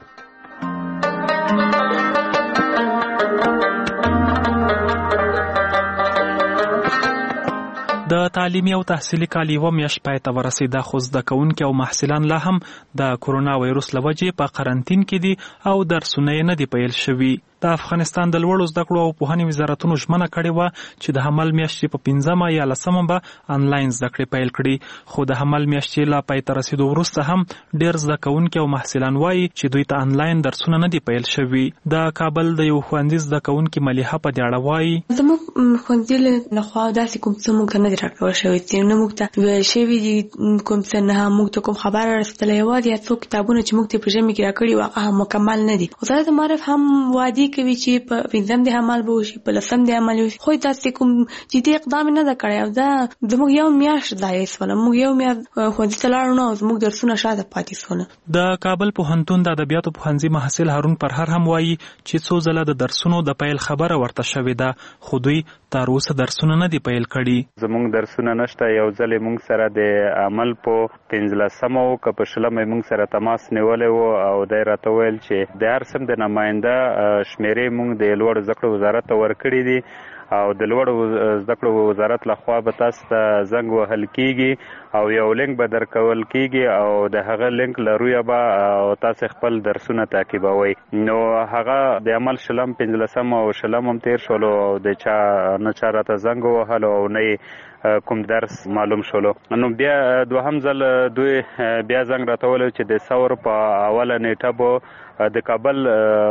د تعلیمي او تحصیلي کال یوه میاشت پای ته ورسېده، خو زده کوونکي او محصلان لا هم د کرونا وایرس له وجې په قرنطین کې دي او درسونه یې نه دي پیل شوي. د افغانستان د لوړو زده کړو او پوهنې وزارتونو ژمنه کړې وه چې د حمل میاشتې په پنځمه یا لسمه به آنلاین زده کړې پیل کړي، خو د حمل میاشتې لا پای ته رسېدو وروسته هم ډېر زده کوونکي او محصلان وایي چې دوی ته آنلاین درسونه نه دي پیل شوي. د کابل د یو ښوونځي زده کوونکي ملیحه په دې اړه وایي زموږ ښوونځي له خوا داسې کوم څه موږ ته نه دي راکول شوي چې نه موږ ته ویل شوي دي کوم څه، نه موږ ته کوم خبره رسېدلی. یوازې یا څو کتابونه چې موږ ته په ژمي کې راکړي وو هغه هم مکمل نه دي. وزارت معارف هم وعدې کوي چې په پنځم د عمل به وشي، په لسم د عمل وشي، خو داسې کوم جدي اقدام نه ده کړی. او دا زموږ یو میاشت ضایع شوله، موږ یو میاشت ښوونځي ته لاړو نه او زموږ درسونه شاته پاتې شول. د کابل پوهنتون د ادبیاتو پوهنځي محصل هارون پرهر هم وایي چې څو ځله د درسونو د پیل خبره ورته شوې ده، خو دوی تر اوسه درسونه نه دي پیل کړي. زموږ درسونه نشته. یو ځل موږ سره د عمل په پنځلسمه و که په شلمه موږ سره تماس نیولی و او دی راته ویل چې د هر سم د نماینده شمیرې موږ د لوړو زده کړو وزارت ته ورکړي دي او د لوړو زده کړو وزارت لخوا به تاسو ته زنګ وهل کیږي او یو لینک به درکول کیږي او د هغه لینک له رویه به تاسو خپل درسونه تعقیبوئ. نو هغه د عمل شلم پنځلسم او شلم هم تیر شولو او د چا نه چا راته زنګ وهلو او نه کوم درس معلوم شولو. نو بیا دوهم ځل دوی بیا زنګ راته وویل چې د ثور په اوله نیټه به د کابل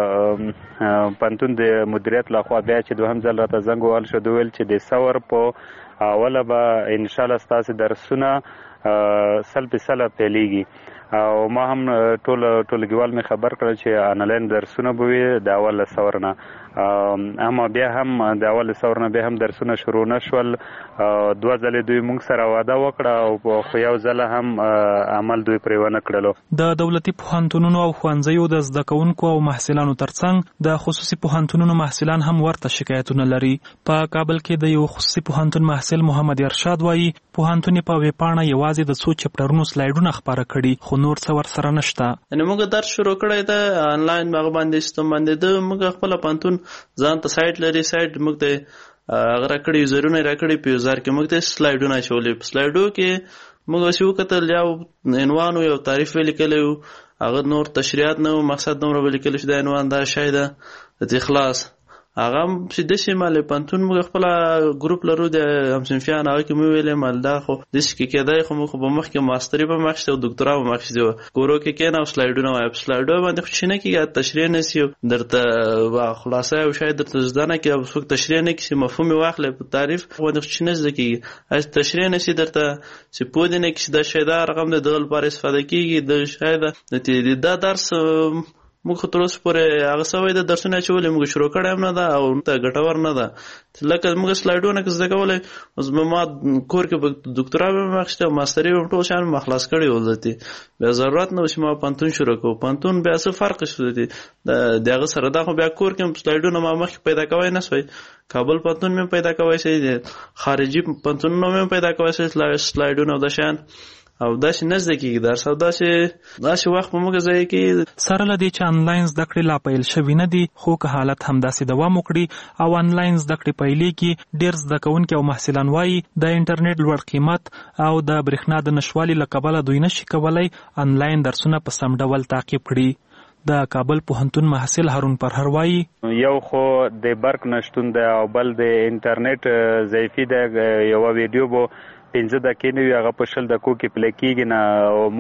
پوهنتون د مدیریت لخوا بیا چې دوهم ځل راته زنګ ووهل شو، دوی ویل چې د ثور په اوله به انشاءالله ستاسې درسونه سل په سله پیلیږي. او ما هم ټول ټولګیوال مې خبر کړل چې آنلاین درسونه به وي د اول له ثور نه. اما بیا هم د اول ثور نه بیا هم درسونه شروع نشول. دوه ځلې دوی موږ سره واده وکړه او خو یو ځل هم عمل دوی پرې ونه کړلو. د دولتي پوهنتونونو او ښوونځیو د زده کوونکو او محصلانو ترڅنګ د خصوصي پوهنتونونو محصلان هم ورته شکایتونه لري. په کابل کې د یو خصوصي پوهنتون محصل محمد ارشاد وایي پوهنتون په ویبپاڼه یوازې د څو چپټرونو سلایډونه خپاره کړي خو نور څه ورسره نشته. یعنې موږ درس شروع کړی ده آنلاین هغه باندې سیستم باندې د موږ خپل پوهنتون ځان ته سایت لري. سایت موږ ته هغه راکړي یوزرونه راکړي په یوزر کې موږ ته سلایډونه اچولي. په سلایډو کې موږ اوس یو کتل یو عنوان یو تعریف لیکلی و هغه نور تشریحات نه و مقصد دومره به لیکلی چې د عنوان دا شی ده د اخلاص هغه چې داسې مالې پوهنتون موږ خپله ګروپ لرو د همصنفیان هغه کې مې ویلې مال دا خو داسې کې کېدای خو موږ خو به مخکې ماستري به مه اخیستې او دوکتورا به مه اخیستې وه. کورو کې کښېنه او سلایډونه وایه په سلایډو باندې خو چې نه کېږي تشریح نه سي درته خلاصه او شاید درته زده نه کړي او څوک تشریح نه کړي مفهوم یې واخلې په تعریف باندې خو چې نه زده کېږي تشریح نه سي درته چې پوه دې نه کړي چې دا شی دا رقم دی دغه لپاره استفاده کېږي د شاید دا درس موږ خو تر اوسه پورې هغه سوی د درسونه اچولي موږ شروع کړی هم نه ده او ته ګټور نه ده. لکه موږ سلایډونه که زده کولی اوس به ما کور کې به دوکتورا به مې اخیستې او ماستري به ټول شیان مې خلاص کړي وو ذاتي بیا ضرورت نه و چې ما پوهنتون شروع کړو. پوهنتون بیا څه فرق شو د هغه سره دا خو بیا کور کې هم سلایډونه ما مخکې پیدا کوی نه سوی. کابل پوهنتون مې پیدا کوی سوی خارجي پوهنتونونه مې پیدا کوی سوی سلایډونه او دا شیان او داسې نه زده کېږي درس او داسې داسې وخت په موږ ضایع کېږي. سره له دې چې آنلاین زده کړې لا پیل شوي نه دي خو که حالت همداسې دوام وکړي او آنلاین زده کړې پیلېږي ډېر زده کوونکي او محصلان وایي د انټرنیټ لوړ قیمت او د برېښنا د نشتوالي له کبله دوی نشي کولی آنلاین درسونه په سم ډول تعقیب کړي. د کابل پوهنتون محصل هارون پرهر وایي یو خو د برق نشتون دی او بل د انټرنیټ ضعیفي دی. یوه ویډیو به پنځه دقیقې نه وي هغه په شل دقیقو کې پلی کېږي نه او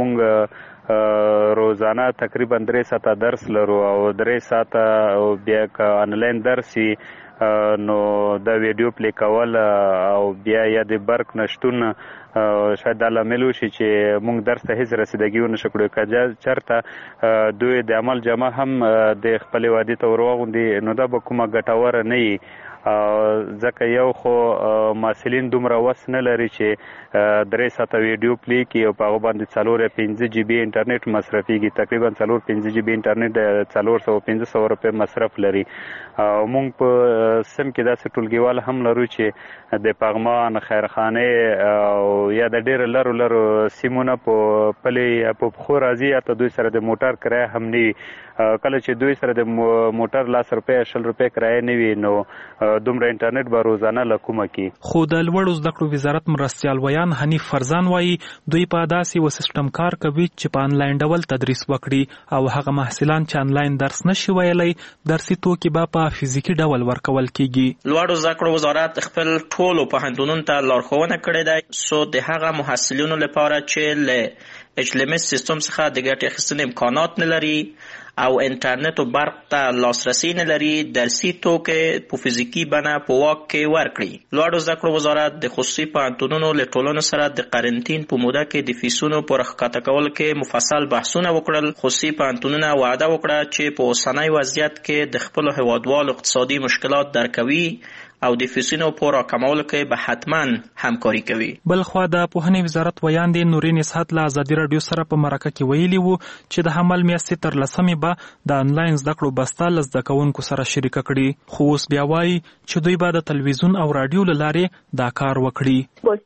موږ روزانه تقریبا درې ساعته درس لرو او درې ساعته بیا که آنلاین درس وي نو دا ویډیو پلی کول او بیا یا د برق نشتون شاید دا لامل وشي چې موږ درس ته هیڅ رسیدګي ونه شو کړو. که چېرته دوی د عمل جمع هم د خپلې وعدې ته ور وغوندي نو دا به کومه ګټوره نه وي ځکه یو خو محصلین دومره وس نه لري چې درې ساعته ویډیو پلی کړي او په هغه باندې څلور یا پنځه جی بي انټرنیټ مصرفېږي. تقریبا څلور پنځه جی بي انټرنیټ څلور سوه پنځه سوه روپۍ مصرف لري. او موږ په سم کې داسې ټولګیوال هم لرو چې د پغمان خیرخانې او یا د ډېرو لرو لرو سیمونه په پلې په پښو راځي یا ته دوی سره د موټر کرایه هم نه وي. کله چې دوی سره د موټر لاس روپۍ شل روپۍ کرایه نه وي نو دومره انټرنیټ به روزانه له کومه کړي. خو د لوړو زده کړو وزارت مرستیال ویان حنیف فرزان وایي دوی په داسې یو سیستم کار کوي چې په آنلاین ډول تدریس وکړي او هغه محصلان چې آنلاین درس نشي ویلی درسي توکي به په فزیکي ډول ورکول کیږي. لوړو زده کړو وزارت خپل ټولو پوهنتونونو ته لارښوونه کړې ده سو د هغه محصلینو لپاره چې له ایچ ال ام اس سیستم څخه د ګټې اخیستنې امکانات نه لري او انټرنیټ او برق ته لاسرسی نه لري درسي توکي په فزیکي بڼه په واک کې ورکړي. لوړو زده کړو وزارت د خصوصي پوهنتونونو له ټولنو سره د قرنطین په موده کې د فیسونو په راښکته کولو کې مفصل بحثونه وکړل. خصوصي پوهنتونونه وعده وکړه چې په اوسنی وضعیت کې د خپلو هیوادوالو اقتصادي مشکلات درک کوي او د فیسونو په راکمولو کې به حتما همکاري کوي. بلخوا د پوهنې وزارت ویاندې نورین اسحت له ازادي راډیو سره په مرکه کې ویلي وو چې د حمل میاشتې تر لسمې به د آنلاین زده کړو بسته له زده کوونکو سره شریکه کړي خو اوس بیا وایي چې دوی به د تلویزیون او راډیو له لارې دا کار وکړي.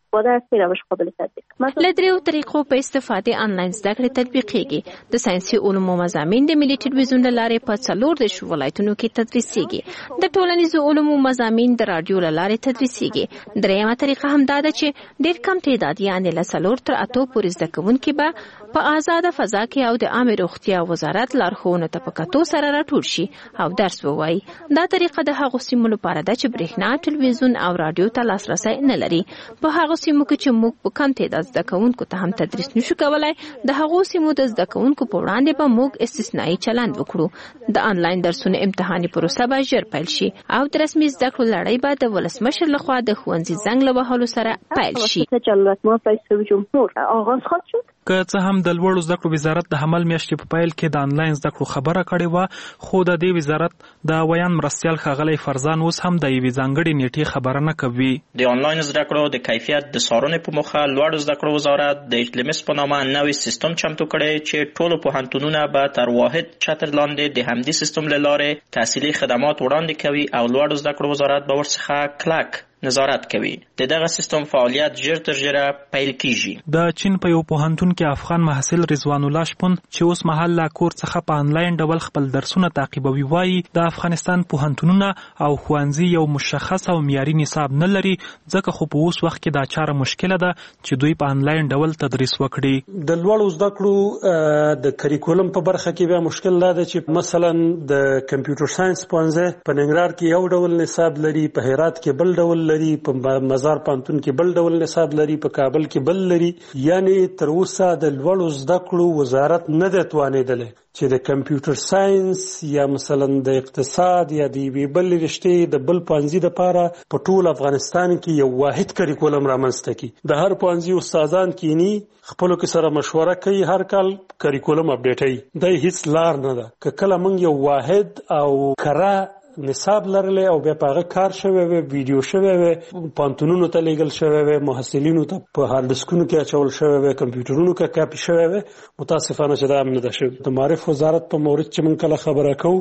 له دریو طریقو په استفادې آنلاین زده کړې تطبیقېږي. د ساینسي علومو مضامین د ملي ټلویزیون له لارې په څلور دېرشو ولایتونو کې تدریسېږي. د ټولنیزو علومو مضامین د راډیو له لارې تدریسېږي. درېیمه طریقه همدا ده چې ډېر کم تعداد یعنې له څلور تر اتو پورې زده کوونکي به په آزاده فضا کې او د عامې روغتیا وزارت لارښوونو ته په کتو سره راټول شي او درس ووایي. دا طریقه د هغو سیمو لپاره ده چې برېښنا ټلویزیون او راډیو ته لاسرسی نه لري. په هغو سیمو کې چې موږ په کم تعداد زده کوونکو ته هم تدریس نشو کولای د هغو سیمو د زده کوونکو په وړاندې به موږ استثنایی چلند وکړو. د آنلاین درسونو امتحاني پروسه به ژر پیل شي او د رسمي زده کړو لړۍ به د ولسمشر لخوا د ښوونځي زنګ له وهلو سره پیل شي. آغاز خواهد شد. که څه هم د لوړو زده کړو وزارت د حمل میاشتې په پیل کې د آنلاین زده زده کړو خبره کړې و، خو د دې وزارت د ویان مرستیال ښاغلی فرزان اوس هم د یوې ځانګړې نیټې خبره نه کوي. د آنلاین زده کړو د کیفیت د څارنې په موخه لوړو زده کړو وزارت د اجلمس په نامه نوی سیستم چمتو کړی چې ټولو پوهنتونونه به تر واحد چتر لاندې د همدې سیستم له لارې تحصیلي خدمات وړاندې کوي او لوړو زده کړو وزارت به ورڅخه کلک نظارت کوي. د دغه سیستم فعالیت ژر تر ژره پیل کیږي. د چین په یو پوهنتون کې افغان محصل رضوان الله شپون چې اوس مهال لا کور څخه په انلاین ډول خپل درسونه تعقیبوي وایي د افغانستان پوهنتونونه او ښوونځي یو مشخص او معیاري نصاب نه لري، ځکه خو په اوس وخت کې دا چاره مشکله ده چې دوی په انلاین ډول تدریس وکړي. د لوړو زده کړو د کریکولم په برخه کې بیا مشکل دا ده چې مثلا د کمپیوټر ساينس پوهنځی په ننګرهار کې یو ډول نصاب لري، په هرات کې بل ډول لري، په مزار پانتون کې بل ډول نصاب لري، په کابل کې بل لري. یعنی تر اوسه د لوړو زده کړو وزارت نه دی توانېدلی چې د کمپیوټر ساينس یا مثلا د اقتصاد یا د یوې بل رشتې د بل پوهنځي دپاره په ټول افغانستان کې یو واحد کریکولم رامنځته کړي. د هر پوهنځي استادان کینی خپلو کې سره مشوره کوي، هر کال کریکولم اپډیټوي. دا هیڅ لار نه ده. که کله موږ یو واحد او کره نصاب لرلی او بیا په هغه کار شوی وي، ویډیو شوی وي، پانتونونو ته لیږل شوی وي، محصلینو ته په هارد ډسکونو کې اچول شوی وي، کمپیوټرونو کې کاپي شوی وي، متاسفانه چې دا هم نه ده شوی. د معارف وزارت په مورد چې موږ کله خبره کوو،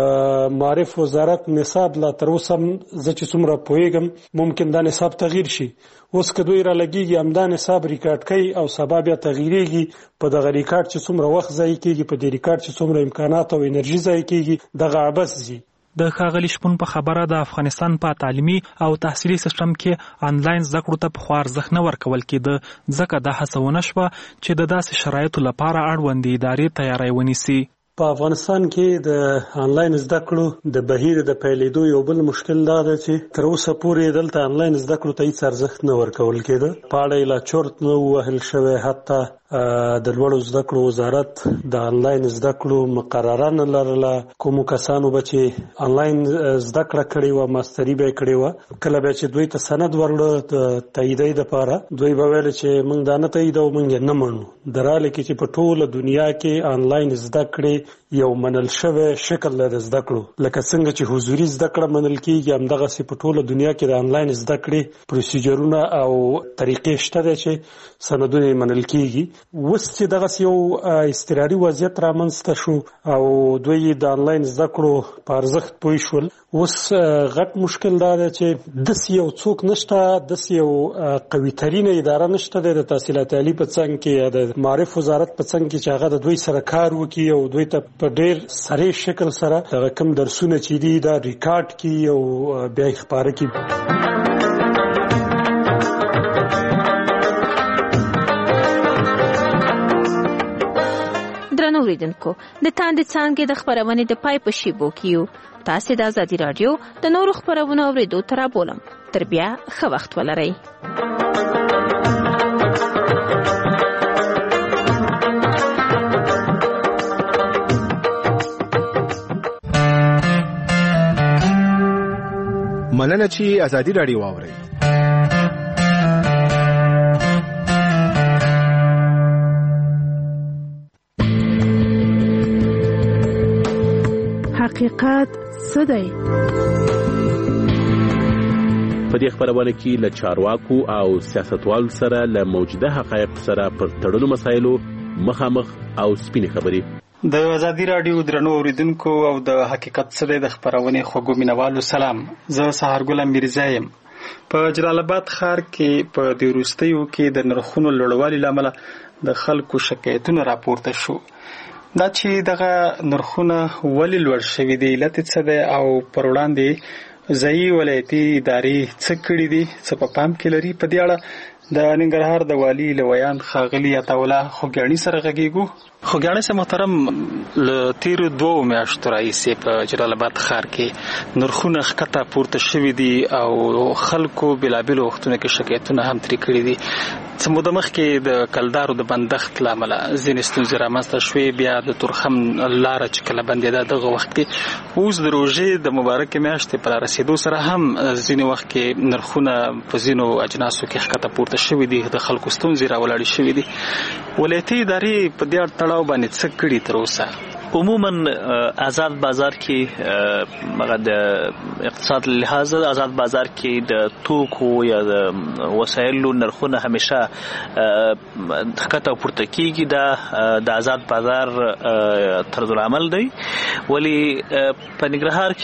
د معارف وزارت نصاب لا تر اوسه زه چې څومره پوهېږم ممکن دا نصاب تغییر شي. اوس که دوی را لګېږي همدا نصاب ریکارډ کوي او سبا بیا تغییرېږي، په دغه ریکارډ چې څومره وخت ضایع کېږي، په دې ریکارډ چې څومره امکانات او انرژي ضایع کېږي، دغه عبث ځي. د ښاغلي شپون په خبره د افغانستان په تعلیمي او تحصیلي سیستم کې انلاین زده کړو ته پخوا ارزښت نه ورکول کېده، ځکه دا هڅه ونه شوه چې د داسې شرایطو لپاره اړوندې ادارې تیاری ونیسي. په افغانستان کې د انلاین زده کړو د بهیر د پیلېدو یو بل مشکل دا ده چې تر اوسه پورې دلته انلاین زده کړو ته هیڅ ارزښت نه ورکول کېده. په اړه یې لا چورت نه ووهل شوی. حتی د لوړو زده کړو وزارت د انلاین زده کړو مقرره نه لرله. کومو کسانو به چې انلاین زده کړه کړې وه، ماستري به یې کړې وه، کله بیا چې دوی ته سند ورکړه د تاییدۍ دپاره، دوی به ویل چې موږ دا نه تاییدوو، موږ یې نه منو. د راله کې چې په ټوله دنیا کې انلاین زده کړې یو منل شوی شکل دی د زده کړو، لکه څنګه چې حضوري زده کړه منل کېږي، همدغسې په ټوله دنیا کې د انلاین زده کړې پروسیجرونه او طریقې شته دی چې سندونه یې منل کېږي. اوس چې دغسې یو اضطراري وضعیت رامنځته شو او دوی د انلاین زده کړو په ارزښت پوه شول، اوس غټ مشکل دا دی چې داسې یو څوک نشته، داسې یو قوي ترینه اداره نشته دی د تحصیلات عالي په څنګ کې یا د معارف وزارت په څنګ کې چې هغه د دوی سره کار وکړي او دوی ته په ډېر سریع شکل سره هغه کوم درسونه چې دي دا ریکارډ کړي او بیا یې خپاره کړي. درنو اوریدونکو، د تاندې څانګې د خپرونې د پای په شیبو کې یو. تاسې د ازادي راډیو د نورو خپرونو اورېدو ته رابولم. تر بیا ښه وخت ولرئ. مننه چې ازادي راډیو واورئ. حقیقت څه دی؟ په دې خبرونه کې له چارواکو او سیاستوالو سره له موجوده حقایق سره پر تړلو مسایلو مخامخ او سپینې خبرې. د ازادي راډیو درنو اوریدونکو او د حقیقت څه دی د خبرونې خوږو مینوالو سلام. زه سهارګل میرزا یم. په جلال آباد ښار کې په دې وروستیو کې د نرخونو لوړوالي له امله د خلکو شکایتونه راپورته شو. دا چې دغه نرخونه ولې لوړ شوي دي، علت څه دی او پر وړاندې ځایي ولایتي ادارې څه کړي دي، څه په پام کې لري، په دې اړه د ننګرهار د والي له ویان ښاغلي عطاالله خوږیاڼي سره غږیږو. خوږیاڼي صاحب محترم، له تیرو دوو میاشتو راهیسې په جلال آباد ښار کې نرخونه ښکته پورته شوي دي او خلکو بېلابېلو وختونو کې شکایتونه هم ترې کړي دي. څه موده مخکې د کلدارو د بندښت له امله ځینې ستونزې رامنځته شوې، بیا د تورخم لاره چې کله بندېده دغه وخت کې، اوس د روژې د مبارکې میاشتې په رارسېدو سره هم ځینې وخت کې نرخونه په ځینو اجناسو کې ښکته پورته شوي دي، د خلکو ستونزې راولاړې شوي دي. ولایتي ادارې په دې تړاو باندې څه کړي تر اوسه؟ عموما آزاد بازار کې مګر د اقتصاد لحاظ آزاد بازار کې د توکو یا د وسایلو نرخونه همیشه ښکته پورته کیږي. دا د آزاد بازار طرز العمل دی. ولی په ننګرهار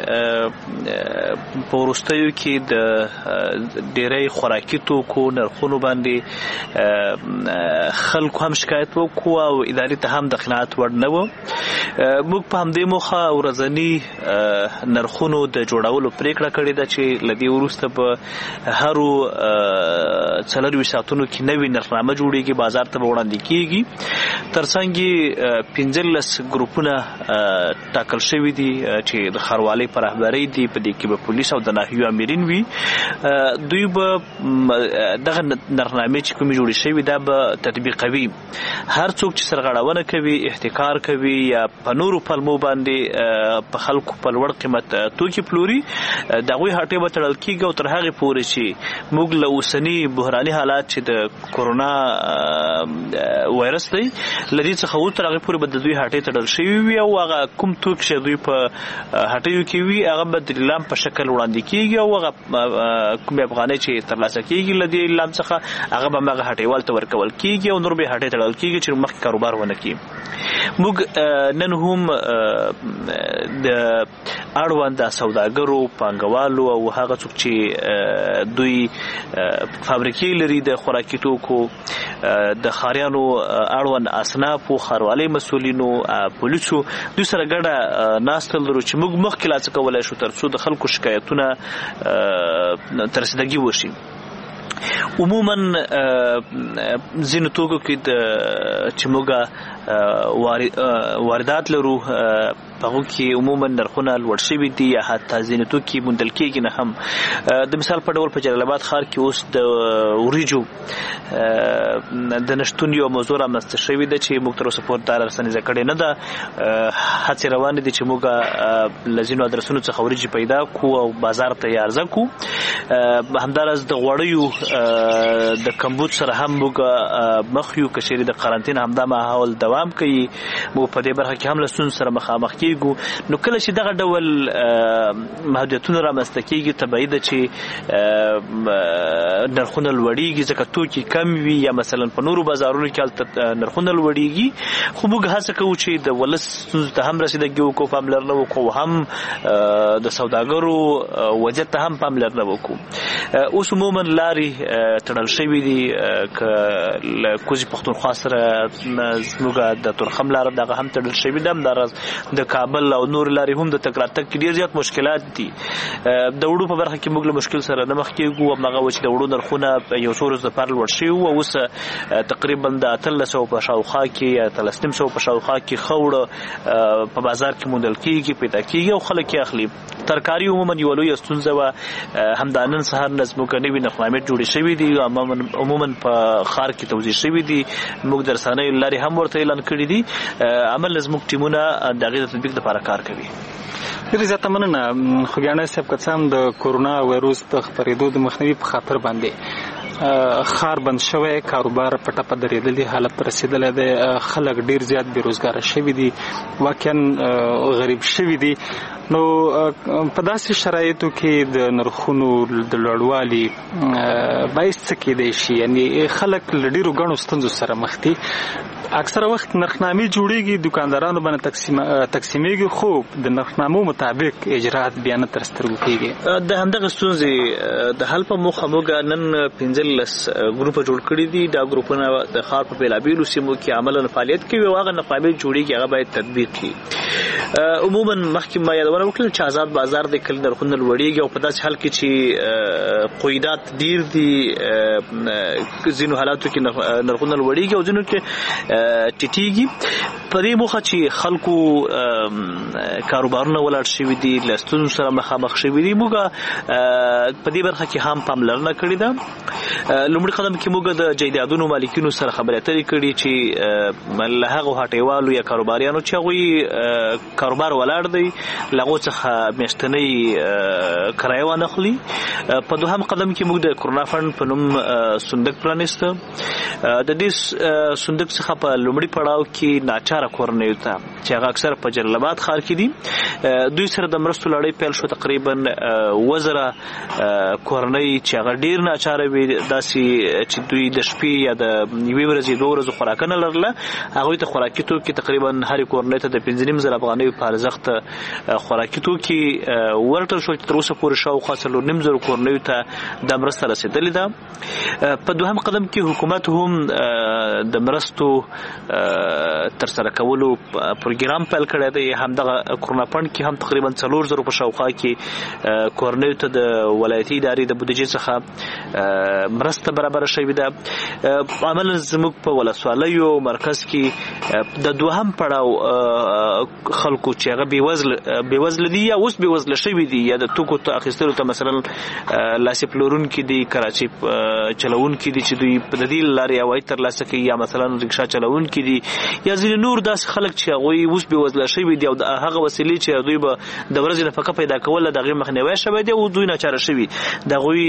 کې په وروستیو کې د ډېری خوراکي توکو نرخونو باندې خلکو هم شکایت وکړو او ادارې ته هم د قناعت وړ نه و. موږ په همدې موخه ورځني نرخونو د جوړولو پریکړه کړې ده چې له دې وروسته په هرو څلرویشت ساعتونو کې نوې نرخنامه جوړېږي، بازار ته به وړاندې کېږي. ترڅنګ یې پنځلس ګروپونه ټاکل شوي دي چې د ښاروالۍ په رهبرۍ دي، په دې کې به پولیس او د ناحیو امرین وي. دوی به دغه نرخنامې چې کومې جوړې شوي دا به تطبیقوي. هر څوک چې سرغړونه کوي، احتکار کوي یا په نورو پلمو باندې په خلکو په لوړ قیمت توکي پلوري، د هغوی هټۍ به تړل کېږي او تر هغې پورې چې موږ له اوسني بحراني حالات چې د کورونا وایرس دی له دې څخه وروسته تر هغې پورې به د دوی هټۍ تړل شوي وي او هغه کوم توکي چې دوی په هټیو کې وي هغه به د لیلام په شکل وړاندې کېږي او هغه کومې افغانۍ چې ترلاسه کېږي له دې لیلام څخه هغه به هماغه هټیوال ته ورکول کېږي او نور به یې هټۍ تړل کېږي چې مخکې کاروبار ونه کړي. موږ نن هم د اړوند سوداګرو، پانګوالو او هغه څوک چې دوی فابریکې لري د خوراکي توکو، د ښاریانو اړوند اصنافو، ښاروالۍ مسؤلینو، پولیسو، دوی سره ګډه ناسته لرو چې موږ مخکې لا څه کولی شو تر څو د خلکو شکایتونه تر رسیدګي وشي. عموما ځینو توکو کې چې موږ واردات لرو په هغو کې عموما نرخونه لوړ شوي دي یا حتی ځینې توکي موندل کېږي نه هم. د مثال په ډول په جلال آباد ښار کې اوس د وریجو د نشتون یو موضوع رامنځته شوې ده چې موږ تر اوسه پورې دا راسنیزه کړې نه ده. هڅې روانې دي چې موږ له ځینو ادرسونو څخه وریجې پیدا کړو او بازار ته یې عرضه کړو. همداراز د غوړیو د کمبود سره هم موږ مخ یو که چیرې د قرنطین همدا ماحول دوام کوي. موږ په دې برخه کې هم له ستونزو سره مخامخ کېږو. نو کله چې دغه ډول محدودیتونه رامنځته کېږي طبیعي ده چې نرخونه لوړېږي ځکه توکي کم وي یا مثلا په نورو بازارونو کې هلته نرخونه لوړېږي. خو موږ هڅه کوو چې د ولس ستونزو ته هم رسیدګي وکړو، پاملرنه وکړو، هم د سوداګرو وضعیت ته هم پاملرنه وکړو. اوس عموما لارې تړل شوي دي که له کوزي پښتونخوا سره زموږ د تورخم لاره دغه هم تړل شوي ده. همداراز د کابل او نور لارې هم د تګ راتګ کې ډېر زیات مشکلات دي. د وړو په برخه کې موږ له مشکل سره نه مخ کېږو. هماغه و چې د وړو نرخونه یو څو ورځو دپاره لوړ شوي وو، اوس تقریبا د اتلس سوه په شاوخوا کې یا اتلس نیم سوه په شاوخوا کې ښه وړه په بازار کې موندل کېږي، پیدا کېږي او خلک یې اخلي. ترکاري عموما یوه لویه ستونزه وه. همدا نن سهار نه زموږ نوي نرخنامې جوړې شوي دي، عموما په ښار کې توزیع شوي دي. موږ د رسنیو له لارې هم ورته اعلان کړي دي. عمل زموږ ټیمونه د هغې د تطبیق لپاره کار کوي. ډېره زیاته مننه خوږیاڼی صاحب. که څه هم د کورونا وایروس د خپرېدو د مخنیوي په خاطر باندې ښار بند شوی، کاروبار په ټپه درېدلي حالت ته رسېدلی دی، خلک ډېر زیات بېروزګاره شوي دي، واقعا غریب شوي دي. نو په داسې شرایطو کې د نرخونو د لوړوالي باعث څه کېدی شي؟ یعنې خلک له ډېرو ګڼو ستونزو سره مخ دي. اکثره وخت نرخنامې جوړېږي، دکاندارانو باندې تقسیمېږي، خو د نرخنامو مطابق اجرات بیا نه تر سترګو کېږي. د همدغه ستونزې د حل په موخه موږ نن پنځلس ګروپه جوړ کړي دي. دا ګروپونه د ښار په بېلابېلو سیمو کې عملاً فعالیت کوي او هغه نرخنامې جوړېږي هغه باید تطبیق کړي. عموما مخکې ما یادونه وکړل چې آزاد بازار د کله نرخونه لوړېږي او په داسې حال کې چې قیودات ډېر دي، ځینو حالاتو کې نرخونه لوړېږي او ځینو کې ټیټېږي. په دې موخه چې خلکو کاروبارونه ولاړ شوي دي، له ستونزو سره مخامخ شوي دي، موږ په دې برخه کې هم پاملرنه کړې ده. لومړي قدم کې موږ د جایدادونو مالکینو سره خبرې اترې کړي چې له هغو هټیوالو یا کاروباریانو چې هغوی کاروبار ولاړ دی له هغو څخه میاشتنۍ کرایه وانخلي. په دوهم قدم کې موږ د کرونا فند په نوم صندوق پرانیسته. د دې صندوق څخه په لومړي پړاو کې ناچاره کورنیو ته چې هغه اکثر په جلال آباد ښار کې دي دوی سره د مرستو لړۍ پیل شو. تقریبا وزره کورنۍ چې هغه ډیر ناچاره وي داسې چې دوی د شپې یا د یوې ورځې دوه ورځې خوراکونه لرله هغوی ته خوراکي توکي تقریبا هر کورنۍ ته د پنځه نیم زره افغانیو په ارزښت خوراکي توکي ورکړل شو چې تر اوسه پورې شاوخوا څلور نیم زره کورنیو ته دا مرسته رسېدلې ده. په دوهم قدم کې حکومت هم د مرستو ترسره کولو پروګرام پیل کړی دی. همدغه کرونا فند کې هم تقریبا څلور زره په شاوخوا کې کورنیو ته د ولایتي ادارې د بودیجې څخه مرسته برابره شوې ده. عملاً زموږ په ولسوالیو مرکز کې د دوهم پړاو خلکو چې هغه بېوزله بېوزله دي یا اوس بېوزله شوي دي یا د توکو ته اخیستلو ته مثلا لاسې پلورونکي دي کراچۍ چلوونکي دي چې دوی د دې لارې عواید ترلاسه کوي یا مثلا رکشا چلوونکي دي یا ځینې نور داسې خلک چې هغوی اوس بېوزله شوي دي او د هغه وسیلې چې دوی به د ورځې نفقه پیدا کوله د هغې مخنیوی شوی دی او دوی ناچاره شوي د هغوی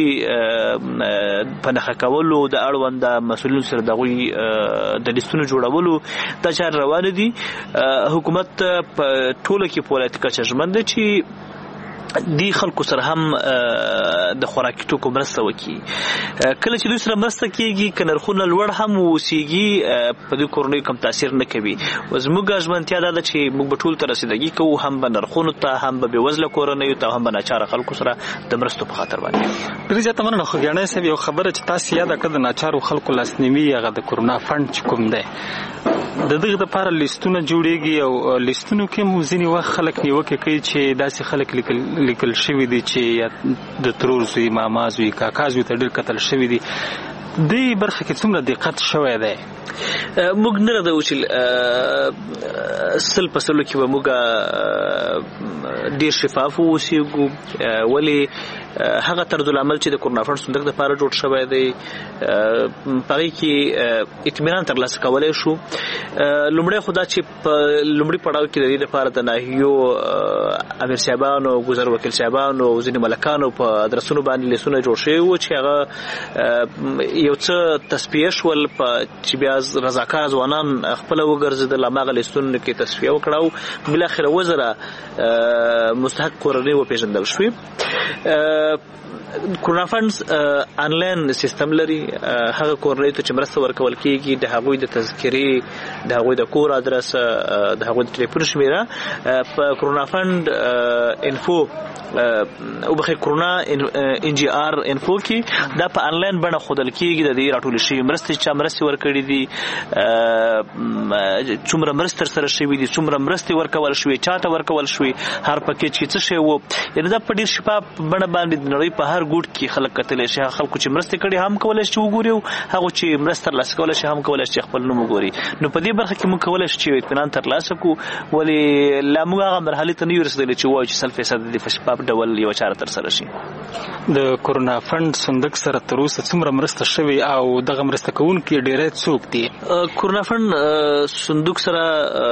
په نښه کولو د اړونده مسؤلینو سره د هغوی د لیستونو جوړولو دا چارې روانې دي. حکومت په ټوله کې په ولایتي کچه ژمن دی چې دی خلکو سره هم د خوراکي توکو مرسته وکړي. کله چې دوی سره مرسته کېږي که نرخونه لوړ هم واوسېږي په دوی کورنیو کم تاثیر نه کوي. زموږ ژمنتیا دا ده چې موږ به ټولو ته رسیدګي کوو هم به نرخونو ته هم به بېوزله کورنیو ته هم به ناچاره خلکو سره د مرستو په خاطر باندې. ډېرې زیاته مننه. خوږیاڼی صاحب یو خبره چې تاسو یاده کړه د ناچارو خلکو لاسنیوي هغه د کرونا فند چې کوم دی د دغه لپاره لیستونه جوړیږي او لیستونو کې مو ځینې وخت خلک نیوکې کوي چې داسې خلک لیکل لیکل شوي دي چې د ترور زوی ماما زوی کاکا زوی ته ډېر کتل شوي دي. دې برخه کې څومره دقت شوی دی؟ موږ نه ردو چې سل په سلو کې به موږ ډېر شفاف واوسېږو ولې هغه طرزالعمل چې د کرونا فند صندوق دپاره جوړ شوی دی په هغې کې اطمینان ترلاسه کولی شو. لومړی خو دا چې په لومړي پړاو کې د دې لپاره د ناحیو امیر صاحبانو ګذر وکیل صاحبانو او ځینې ملکانو په ادرسونو باندې لیستونه جوړ شوي وو چې هغه یو څه تصفیه شول چې بیا رضاکار ځوانان خپله وګرځېدل هماغه لیستونو کې تصفیه وکړه او بالاخره وزره مستحق کورنۍ وپېژندل شوې. کرونا فند آنلاین سیستم لري. هغه کورنۍ ته چې مرسته ورکول کېږي د هغوی د تذکرې د هغوی د کور ادرس د هغوی د ټلیفون شمیره په کرونا فند انفو او بخیر کرونا ان جی آر انفو کې دا په آنلاین بڼه ښودل کېږي د دې راټولې شوي مرستې چا مرستې ورکړي دي څومره مرستې ترسره شوي دي څومره مرستې ورکول شوي چا ته ورکول شوي هر پکیج کې څه شی و یعنې دا په ډېر شفاف بڼه باندې د نړۍ په هر ګوټ کې خلک کتلی شي. خلکو چې مرستې کړي هم کولی شي وګوري او هغو چې مرسته ترلاسه کولی شي هم کولی شي خپل نوم وګوري. نو په دې برخه کې موږ کولی شو چې اطمینان ترلاسه کړو ولې لا موږ هغه مرحلې ته نه یو رسېدلي چې ووایو چې سل فیصد د په شفاف ډول یوه چاره ترسره شي. د کرونا فند صندوق سره تر اوسه څومره مرسته شوې او دغه مرسته کوونکي ډېری څوک دي؟ کرونا فند صندوق سره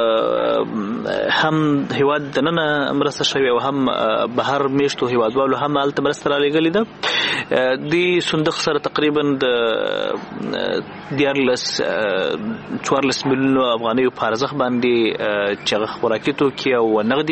هم هیواد دننه مرسته شوې او هم بهر میشتو هیوادوالو هم هلته مرسته رالېږلې ده. دې صندوق سره تقریبا د دیارلس څوارلس میلیونو افغانیو په ارزښت باندې چې هغه خوراکي توکي او نغدي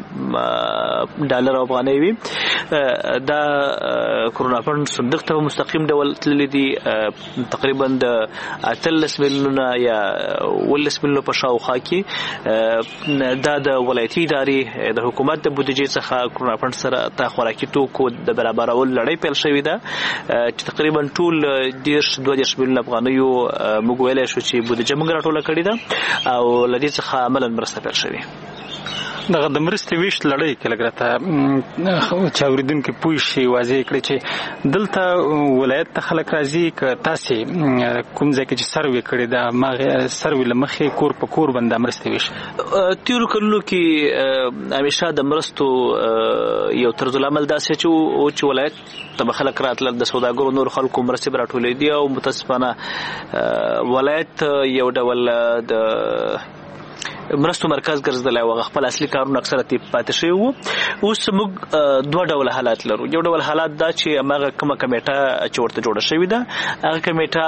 ډالر افغانۍ وي دا کرونا فند صندوق ته مستقیم ډول تللی دي. تقریبا د اتلس میلیونه یا ولس میلیونه په شاوخوا کې دا د ولایتي ادارې د حکومت د بودیجې څخه کرونا فند سره ته خوراکي توکو د برابرولو لړۍ پیل شوې ده چې تقریبا ټول دېرش دوه دېرش میلیونه افغانیو موږ ویلی شو چې بودیجه موږ راټوله کړې ده او له دې څخه عملا مرسته پیل شوې. دغه د مرستې ویش لړۍ کې لږ راته چې اورېدونکي پوه شي واضح کړي چې دلته ولایت ته خلک راځي که تاسې کوم ځای کې چې سروې کړې ده هماغې سروې له مخې کور په کور باندې دا مرستې ویش؟ تېرو کلونو کې همیشه د مرستو یو طرزالعمل داسې چې ولایت ته به خلک راتلل د سوداګرو نور خلکو مرستې به راټولې دي او متاسفانه ولایت یو ډول د مرستو مرکز ګرځیدلی او خپل اصلي کارونه اکثره تی پاتې شوي وو. اوس موږ دوه ډول حالات لرو. یو ډول حالات دا چې هغه کومه کمیټه چې ورته جوړه شوې ده هغه کمیټه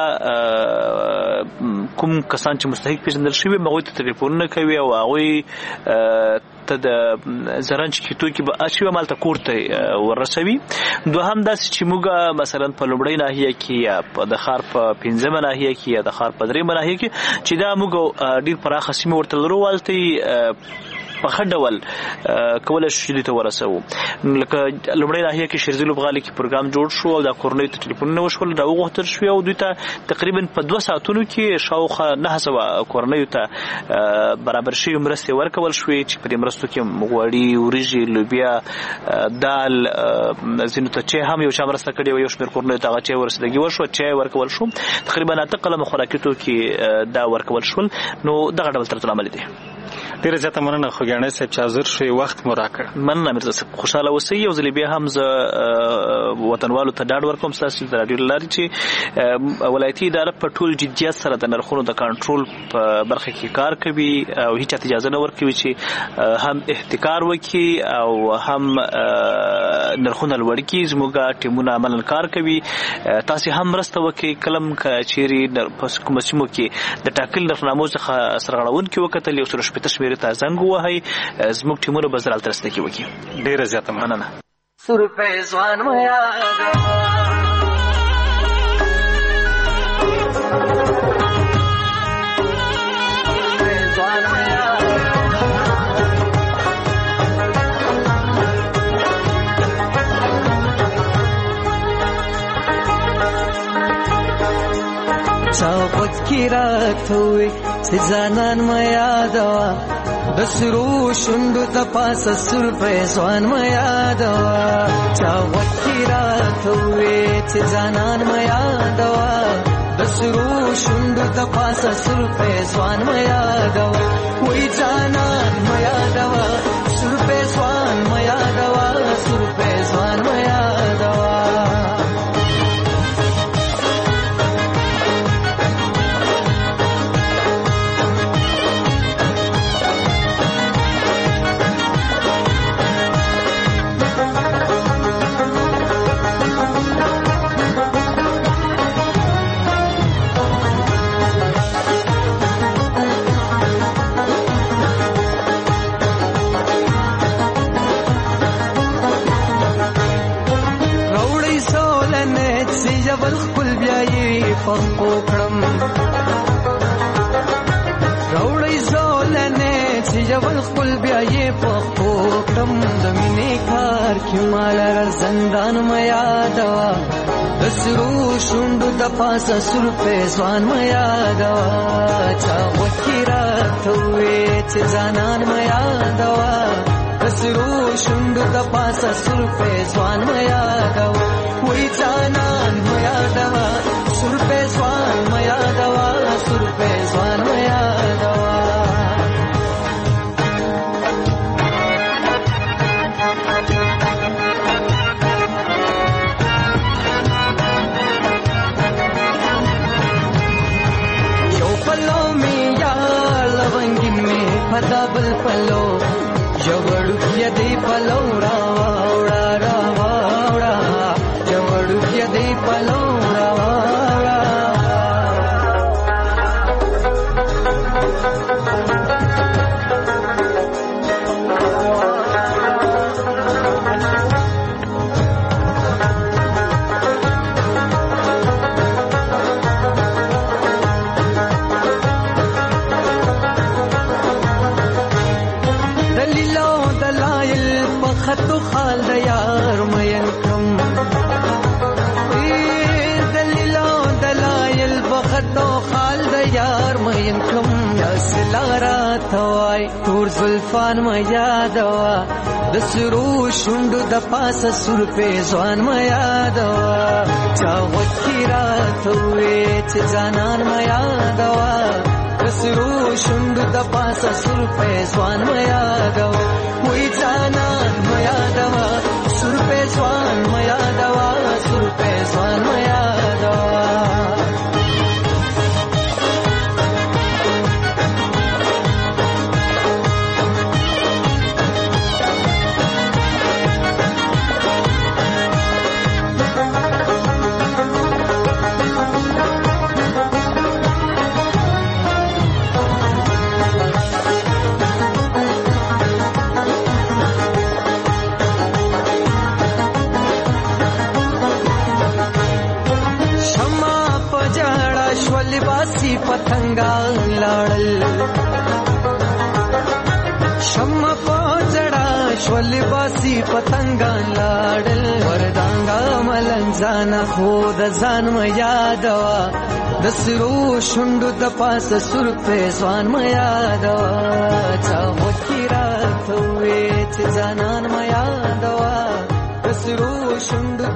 کوم کسان چې مستحق پیژندل شوي هغوی ته ټلیفونونه کوي او هغوی ته د زرنج کې توکي به اچوي همالته کور ته ورسوي. دوهم داسې چې موږ مثلا په لومړۍ ناحیه کې یا د ښار په پنځمه ناحیه کې یا د ښار په درېیمه ناحیه کې چې دا موږ ډېر پراخه سیمې ورته لرو هلته په ښه ډول کولی شو چې دوی ته ورسوو. لکه لومړۍ ناحیه کې شیرزي لوبغالي کې پروګرام جوړ شو او دا کورنیو ته ټلیفونونه وشول راوغوښتل شوې او دوی ته تقریبا په دوه ساعتونو کې شاوخوا نهه سوه کورنیو ته برابر شوي مرستې ورکول شوې چې په دې مرستو کې غوړي، وریژې، لوبیا، دال، ځینو ته چای هم یو چا مرسته کړې وه، یو شمېر کورنیو ته هغه چای ورسېدګي وشوه، چای ورکول شو. تقریبا اته قلمه خوراکي توکي دا ورکول شول. نو دغه ډول طرز العمل دی. ډیره زیاته مننه خوږیاڼی صاحب چې حاضر شوې، وخت مو راکړ. مننه میرزا صاحب، خوشحاله اوسئ. یو ځلې بیا هم زه وطنوالو ته ډاډ ورکوم ستاسو د راډیو له لارې چې ولایتي اداره په ټول جدیت سره د نرخونو د کنټرول په برخه کې کار کوي او هیڅ اجازه نه ورکوي چې هم احتکار وکړي او هم نرخونه لوړ کړي. زموږ ټیمونه عملاً کار کوي. تاسې هم مرسته وکړئ. کلم که چیرې په کومو سیمو کې د ټاکلي نرخنامو څخه سرغړونکي وکتل یو سل شپېته شمېرې ته زنګ ووهئ، زموږ ټیمونه به زر هلته رسېدګي وکړي. ډېره زیاته مننه. سروپې ځوان مو یادوه چاوت کی راتوي ځانان ما یادوا د سرو شوندو د پاسه سروپې ځوان ما یادوا چاوت کی راتوي ځانان ما یادوا د سرو شوندو د پاسه سروپې ځوان ما یادوا وای ځانان ما یادوا سروپې ځوان ما یادوا سروپې ځوان ما یادوا پوکړم راوړی زولنه چې جبل خپل بیا یې پوکړم د مینې کار کې مال زندان مې یادوا د سرو شوندو د پاسه سروپې ځوان مې یادوا چا وکیرا توې چې ځانان مې یادوا د سرو شوندو د پاسه سروپې ځوان مې یادوا وای ځانان مې یادوا سروپې ځوان مې یادوا سروپې ځوان مې یادوا یو پلو مې یا لونګین مې پدا بل پلو جوړو کې دې پلو را وړا را وړا جوړو کې دې پلو خطو خال د یار مې کم دلیلو دلایل بخطو خال د یار مې کم یا سلارا توای تور زلفان مې یادوا د سرو شوندو د پاسه سروپې ځوان مې یادوا چا وکیرا توې چې ځانان مې یادوا د سرو شوندو د پاسه سروپې ځوان مې یادوا وای ځانان مې یادوا سروپې ځوان مې یادوا سروپې ځوان مې یادوا باسی پتنګان لاړل شمع پوزړه شول باسی پتنګان لاړل وردانګا ملنځان خو د ځان م یادوا د سرو شوندو د پاسه سر په ځوان م یادوا چا وکړه ته وې چې ځانان م یادوا د سرو شوندو